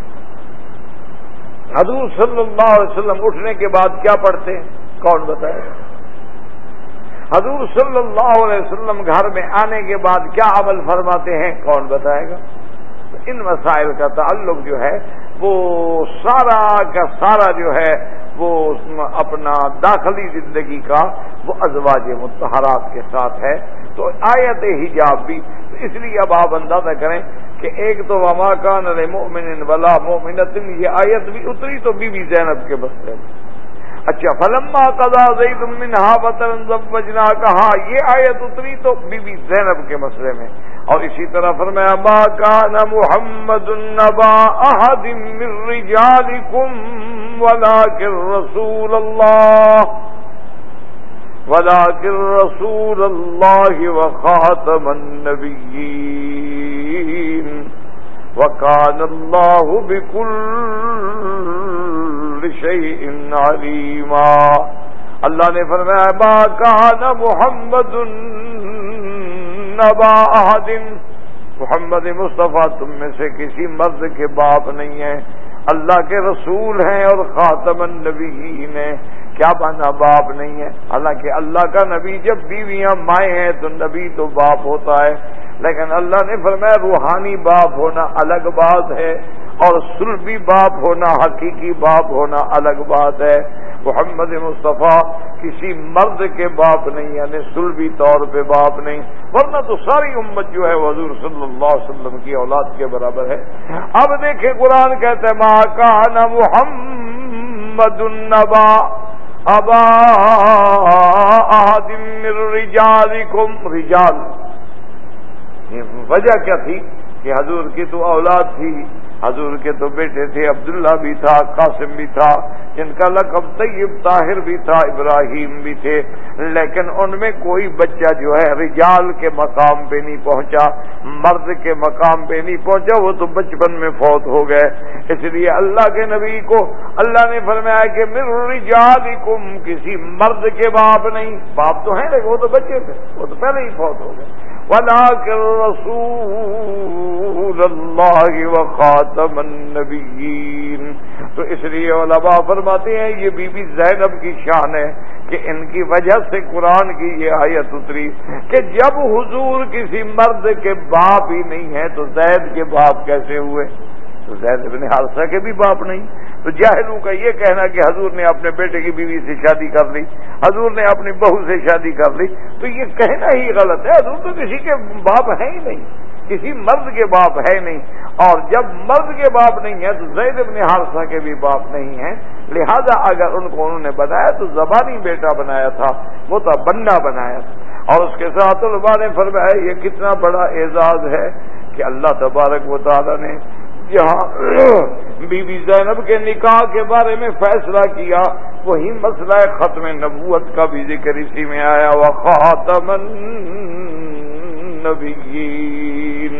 حضور صلی اللہ علیہ وسلم اٹھنے کے بعد کیا پڑھتے ہیں، کون بتائے گا؟ حضور صلی اللہ علیہ وسلم گھر میں آنے کے بعد کیا عمل فرماتے ہیں، کون بتائے گا؟ تو ان مسائل کا تعلق جو ہے وہ سارا کا سارا جو ہے وہ اپنا داخلی زندگی کا وہ ازواج مطہرات کے ساتھ ہے۔ تو آیت حجاب بھی، تو اس لیے اب آپ اندازہ کریں کہ ایک تو وما کان لمؤمن ولا مؤمنۃ، یہ آیت بھی اتری تو بی بی زینب کے مسئلے میں۔ اچھا فلما قضا زید منہا وطرا زوجناکہا، یہ آیت اتری تو بی بی زینب کے مسئلے میں، اور اسی طرح فرمایا ما کان محمد نبا احد من رجالکم ولکن رسول اللہ ولکن رسول اللہ وخاتم النبیین وکان اللہ بکل شیء علیما۔ اللہ نے فرمایا ما کان محمد نبا احد، محمد مصطفیٰ تم میں سے کسی مرد کے باپ نہیں ہیں، اللہ کے رسول ہیں اور خاتم النبیین ہیں۔ کیا مانا باپ نہیں ہے؟ حالانکہ اللہ کا نبی جب بیویاں مائیں ہیں تو نبی تو باپ ہوتا ہے، لیکن اللہ نے فرمایا روحانی باپ ہونا الگ بات ہے اور سلبی باپ ہونا، حقیقی باپ ہونا الگ بات ہے۔ محمد مصطفیٰ کسی مرد کے باپ نہیں، یعنی سلبی طور پہ باپ نہیں، ورنہ تو ساری امت جو ہے حضور صلی اللہ علیہ وسلم کی اولاد کے برابر ہے۔ اب دیکھیں قرآن کہتا ہے ما کان محمد نبا ابا احد من رجالکم، رجال وجہ کیا تھی کہ حضور کی تو اولاد تھی، حضور کے تو بیٹے تھے، عبداللہ بھی تھا، قاسم بھی تھا، جن کا لقب طیب طاہر بھی تھا، ابراہیم بھی تھے، لیکن ان میں کوئی بچہ جو ہے رجال کے مقام پہ نہیں پہنچا، مرد کے مقام پہ نہیں پہنچا، وہ تو بچپن میں فوت ہو گئے۔ اس لیے اللہ کے نبی کو اللہ نے فرمایا کہ من رجالکم، کسی مرد کے باپ نہیں، باپ تو ہیں لیکن وہ تو بچے تھے، وہ تو پہلے ہی فوت ہو گئے۔ وَلَٰكِن رَّسُولَ اللَّهِ وَخَاتَمَ النَّبِيِّينَ۔ تو اس لیے علماء فرماتے ہیں یہ بی بی زینب کی شان ہے کہ ان کی وجہ سے قرآن کی یہ آیت اتری کہ جب حضور کسی مرد کے باپ ہی نہیں ہے تو زید کے باپ کیسے ہوئے؟ تو زید بن حارثہ کے بھی باپ نہیں۔ تو جاہلوں کا یہ کہنا کہ حضور نے اپنے بیٹے کی بیوی سے شادی کر لی، حضور نے اپنی بہو سے شادی کر لی، تو یہ کہنا ہی غلط ہے۔ حضور تو کسی کے باپ ہیں ہی نہیں، کسی مرد کے باپ ہے نہیں، اور جب مرد کے باپ نہیں ہے تو زید بن حارثہ کے بھی باپ نہیں ہیں، لہذا اگر ان کو انہوں نے بنایا تو زبانی بیٹا بنایا تھا، وہ تو بننا بنایا تھا۔ اور اس کے ساتھ علماء نے فرمایا یہ کتنا بڑا اعزاز ہے کہ اللہ تبارک و تعالی نے جہاں بی بی زینب کے نکاح کے بارے میں فیصلہ کیا، وہی مسئلہ ختم نبوت کا بھی ذکر اسی میں آیا، وخاتم النبیین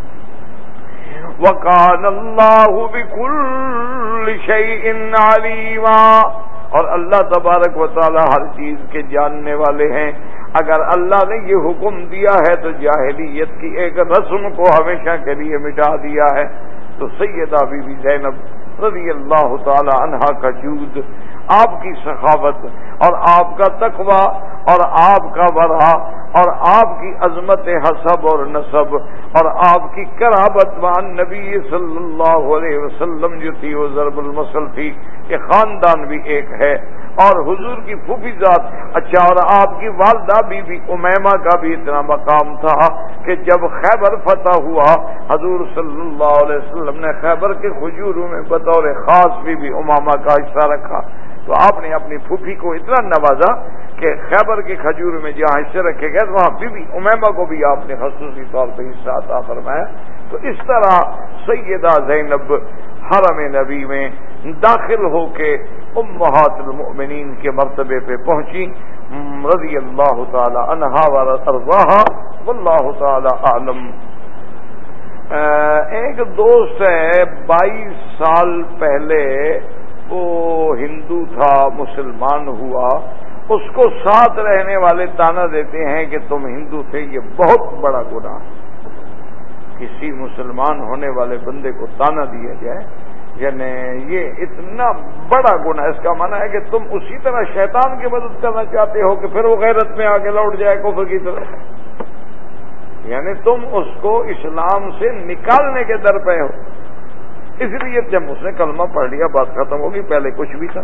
وکان اللہ بکل شیء علیما، اور اللہ تبارک و تعالی ہر چیز کے جاننے والے ہیں۔ اگر اللہ نے یہ حکم دیا ہے تو جاہلیت کی ایک رسم کو ہمیشہ کے لیے مٹا دیا ہے۔ تو سیدہ بی بی زینب رضی اللہ تعالی عنہا کا جود، آپ کی سخاوت اور آپ کا تقوی اور آپ کا ورع اور آپ کی عظمت حسب اور نسب اور آپ کی قرابت مع نبی صلی اللہ علیہ وسلم جو تھی وہ ضرب المثل تھی کہ خاندان بھی ایک ہے، اور حضور کی پھوپھی ذات اچھا، اور آپ کی والدہ بی بی امیمہ کا بھی اتنا مقام تھا کہ جب خیبر فتح ہوا حضور صلی اللہ علیہ وسلم نے خیبر کے کھجوروں میں بطور خاص بی بی امامہ کا حصہ رکھا، تو آپ نے اپنی پھوپھی کو اتنا نوازا کہ خیبر کے کھجور میں جہاں حصے رکھے گئے وہاں بی بی امیمہ کو بھی آپ نے خصوصی طور پہ حصہ عطا فرمایا۔ تو اس طرح سیدہ زینب حرم نبی میں داخل ہو کے امہات المؤمنین کے مرتبے پہ پہنچی رضی اللہ تعالی عنہا وارضاہا واللہ تعالی اعلم۔ ایک دوست ہے بائیس سال پہلے وہ ہندو تھا، مسلمان ہوا، اس کو ساتھ رہنے والے تانا دیتے ہیں کہ تم ہندو تھے، یہ بہت بڑا گناہ ہے۔ کسی مسلمان ہونے والے بندے کو تانا دیا جائے یعنی یہ اتنا بڑا گناہ، اس کا معنی ہے کہ تم اسی طرح شیطان کی مدد کرنا چاہتے ہو کہ پھر وہ غیرت میں آگے لوٹ جائے کفر کی طرف، یعنی تم اس کو اسلام سے نکالنے کے در پہ ہو۔ اس لیے جب اس نے کلمہ پڑھ لیا بات ختم ہوگی، پہلے کچھ بھی تھا۔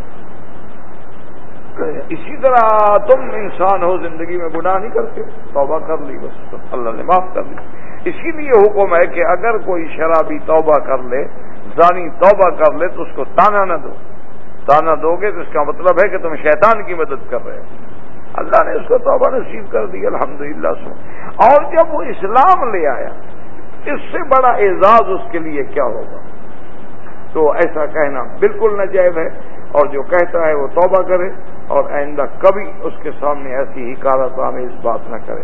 اسی طرح تم انسان ہو، زندگی میں گناہ نہیں کرتے، توبہ کر لی بس اللہ نے معاف کر لی۔ اسی لیے حکم ہے کہ اگر کوئی شرابی توبہ کر لے، زانی توبہ کر لے تو اس کو تانا نہ دو، تانا دو گے تو اس کا مطلب ہے کہ تم شیطان کی مدد کر رہے ہو۔ اللہ نے اس کو توبہ نصیب کر دی الحمدللہ سے، اور جب وہ اسلام لے آیا اس سے بڑا اعزاز اس کے لیے کیا ہوگا؟ تو ایسا کہنا بالکل ناجائز ہے، اور جو کہتا ہے وہ توبہ کرے اور آئندہ کبھی اس کے سامنے ایسی حکارت آمیز بات نہ کرے۔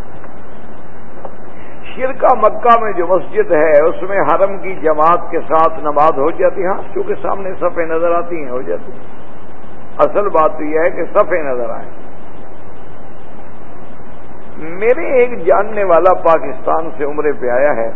شرکا مکہ میں جو مسجد ہے اس میں حرم کی جماعت کے ساتھ نماز ہو جاتی، ہاں چونکہ سامنے صفیں نظر آتی ہیں ہو جاتی، اصل بات تو یہ ہے کہ صفیں نظر آئیں۔ میرے ایک جاننے والا پاکستان سے عمرے پہ آیا ہے،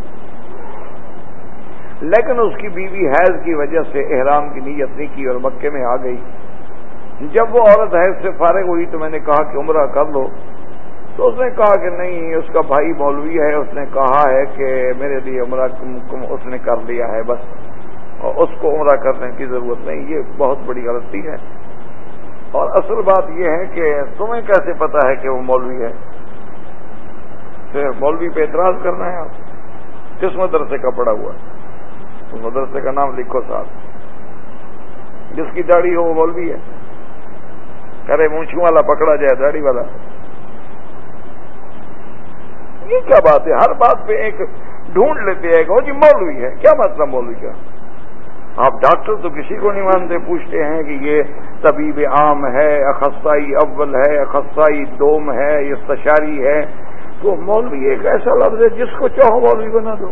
لیکن اس کی بیوی حیض کی وجہ سے احرام کی نیت نہیں کی اور مکے میں آ گئی۔ جب وہ عورت حیض سے فارغ ہوئی تو میں نے کہا کہ عمرہ کر لو، تو اس نے کہا کہ نہیں، اس کا بھائی مولوی ہے، اس نے کہا ہے کہ میرے لیے عمرہ اس نے کر لیا ہے بس، اور اس کو عمرہ کرنے کی ضرورت نہیں۔ یہ بہت بڑی غلطی ہے، اور اصل بات یہ ہے کہ تمہیں کیسے پتا ہے کہ وہ مولوی ہے؟ پھر مولوی پہ اعتراض کرنا ہے آپ؟ کس مدرسے کا پڑا ہوا؟ اس مدرسے کا نام لکھو صاحب، جس کی داڑھی ہو وہ مولوی ہے، کرے مونچھوں والا پکڑا جائے داڑھی والا، یہ کیا بات ہے؟ ہر بات پہ ایک ڈھونڈ لیتے ہیں کہ وہ جی مولوی ہے، کیا مطلب مولوی کا؟ آپ ڈاکٹر تو کسی کو نہیں مانتے، پوچھتے ہیں کہ یہ طبیب عام ہے، اخصائی اول ہے، اخصائی دوم ہے، استشاری ہے، تو مولوی ایک ایسا لفظ ہے جس کو چاہو مولوی بنا دو۔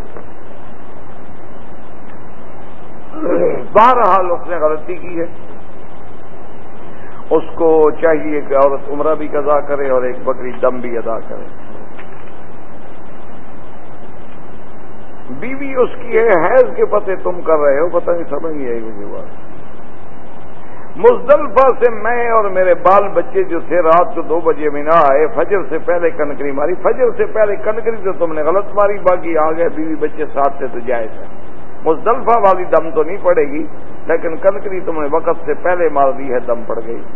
بہرحال اس نے غلطی کی ہے، اس کو چاہیے کہ عورت عمرہ بھی قضا کرے اور ایک بکری دم بھی ادا کرے۔ بیوی اس کی ہے، حیض کے پتے تم کر رہے ہو، پتہ نہیں سمجھ نہیں آئی مجھے بات۔ مزدلفہ سے میں اور میرے بال بچے جو تھے رات کو دو بجے مینا آئے، فجر سے پہلے کنکری ماری، فجر سے پہلے کنکری تو تم نے غلط ماری، باقی آ گئے بیوی بچے ساتھ تھے تو جائز ہے۔ مزدلفہ والی دم تو نہیں پڑے گی، لیکن کنکری تم نے وقت سے پہلے مار دی ہے، دم پڑ گئی۔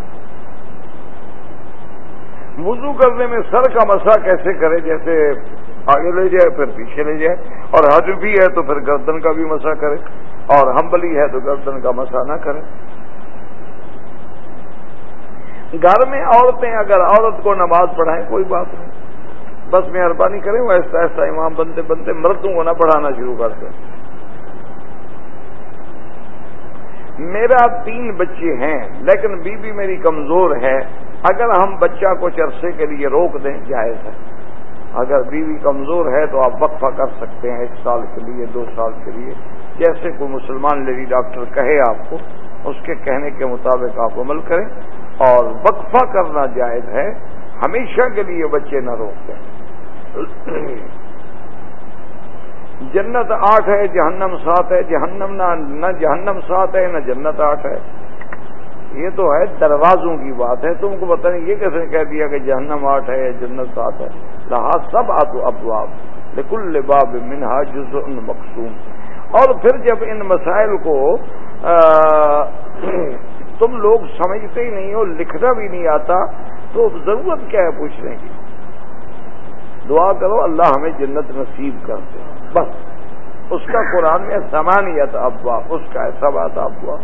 وضو کرنے میں سر کا مسح کیسے کرے؟ جیسے آگے لے جائے پھر پیچھے لے جائے، اور حج بھی ہے تو پھر گردن کا بھی مسح کرے۔ اور ہمبلی ہے تو گردن کا مسا نہ کرے. گھر میں عورتیں اگر عورت کو نماز پڑھائیں کوئی بات نہیں, بس مہربانی کریں وہ ایسا ایسا امام بنتے بنتے مردوں کو نہ پڑھانا شروع کر دیں. میرا تین بچے ہیں لیکن بیوی میری کمزور ہے, اگر ہم بچہ کچھ عرصے کے لیے روک دیں جائز ہے. اگر بیوی کمزور ہے تو آپ وقفہ کر سکتے ہیں ایک سال کے لیے, دو سال کے لیے, جیسے کوئی مسلمان لیڈی ڈاکٹر کہے آپ کو, اس کے کہنے کے مطابق آپ عمل کریں. اور وقفہ کرنا جائز ہے, ہمیشہ کے لیے بچے نہ روک دیں. جنت آٹھ ہے جہنم سات ہے, جہنم نہ نہ جہنم سات ہے نہ جنت آٹھ ہے. یہ تو ہے دروازوں کی بات ہے, تم کو پتہ نہیں یہ کیسے کہہ دیا کہ جہنم آٹھ ہے جنت سات ہے. لہا سب آتو ابواب لکل باب منہا جزء مقسوم. اور پھر جب ان مسائل کو تم لوگ سمجھتے ہی نہیں ہو, لکھنا بھی نہیں آتا, تو ضرورت کیا ہے پوچھنے کی. دعا کرو اللہ ہمیں جنت نصیب کر دے, بس. اس کا قرآن میں ثمانیت ابواب, اس کا ہے سبعۃ ابواب.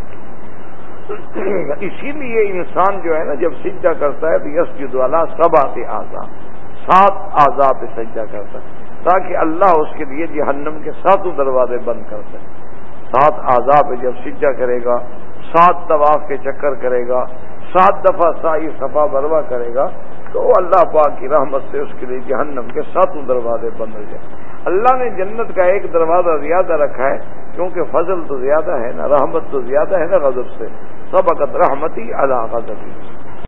اسی لیے انسان جو ہے نا جب سجدہ کرتا ہے تو یسجد علی سبعۃ اعضاء, سات اعضاء پہ سجدہ کرتا ہے تاکہ اللہ اس کے لیے جہنم کے ساتوں دروازے بند کر سکے. سات اعضاء پہ جب سجدہ کرے گا, سات طواف کے چکر کرے گا, سات دفعہ سعی صفا مروہ کرے گا, تو اللہ پاک کی رحمت سے اس کے لیے جہنم کے ساتوں دروازے بند ہو جائیں. اللہ نے جنت کا ایک دروازہ زیادہ رکھا ہے کیونکہ فضل تو زیادہ ہے نا, رحمت تو زیادہ ہے نا غضب سے. سبقت رحمتی علی غضبی.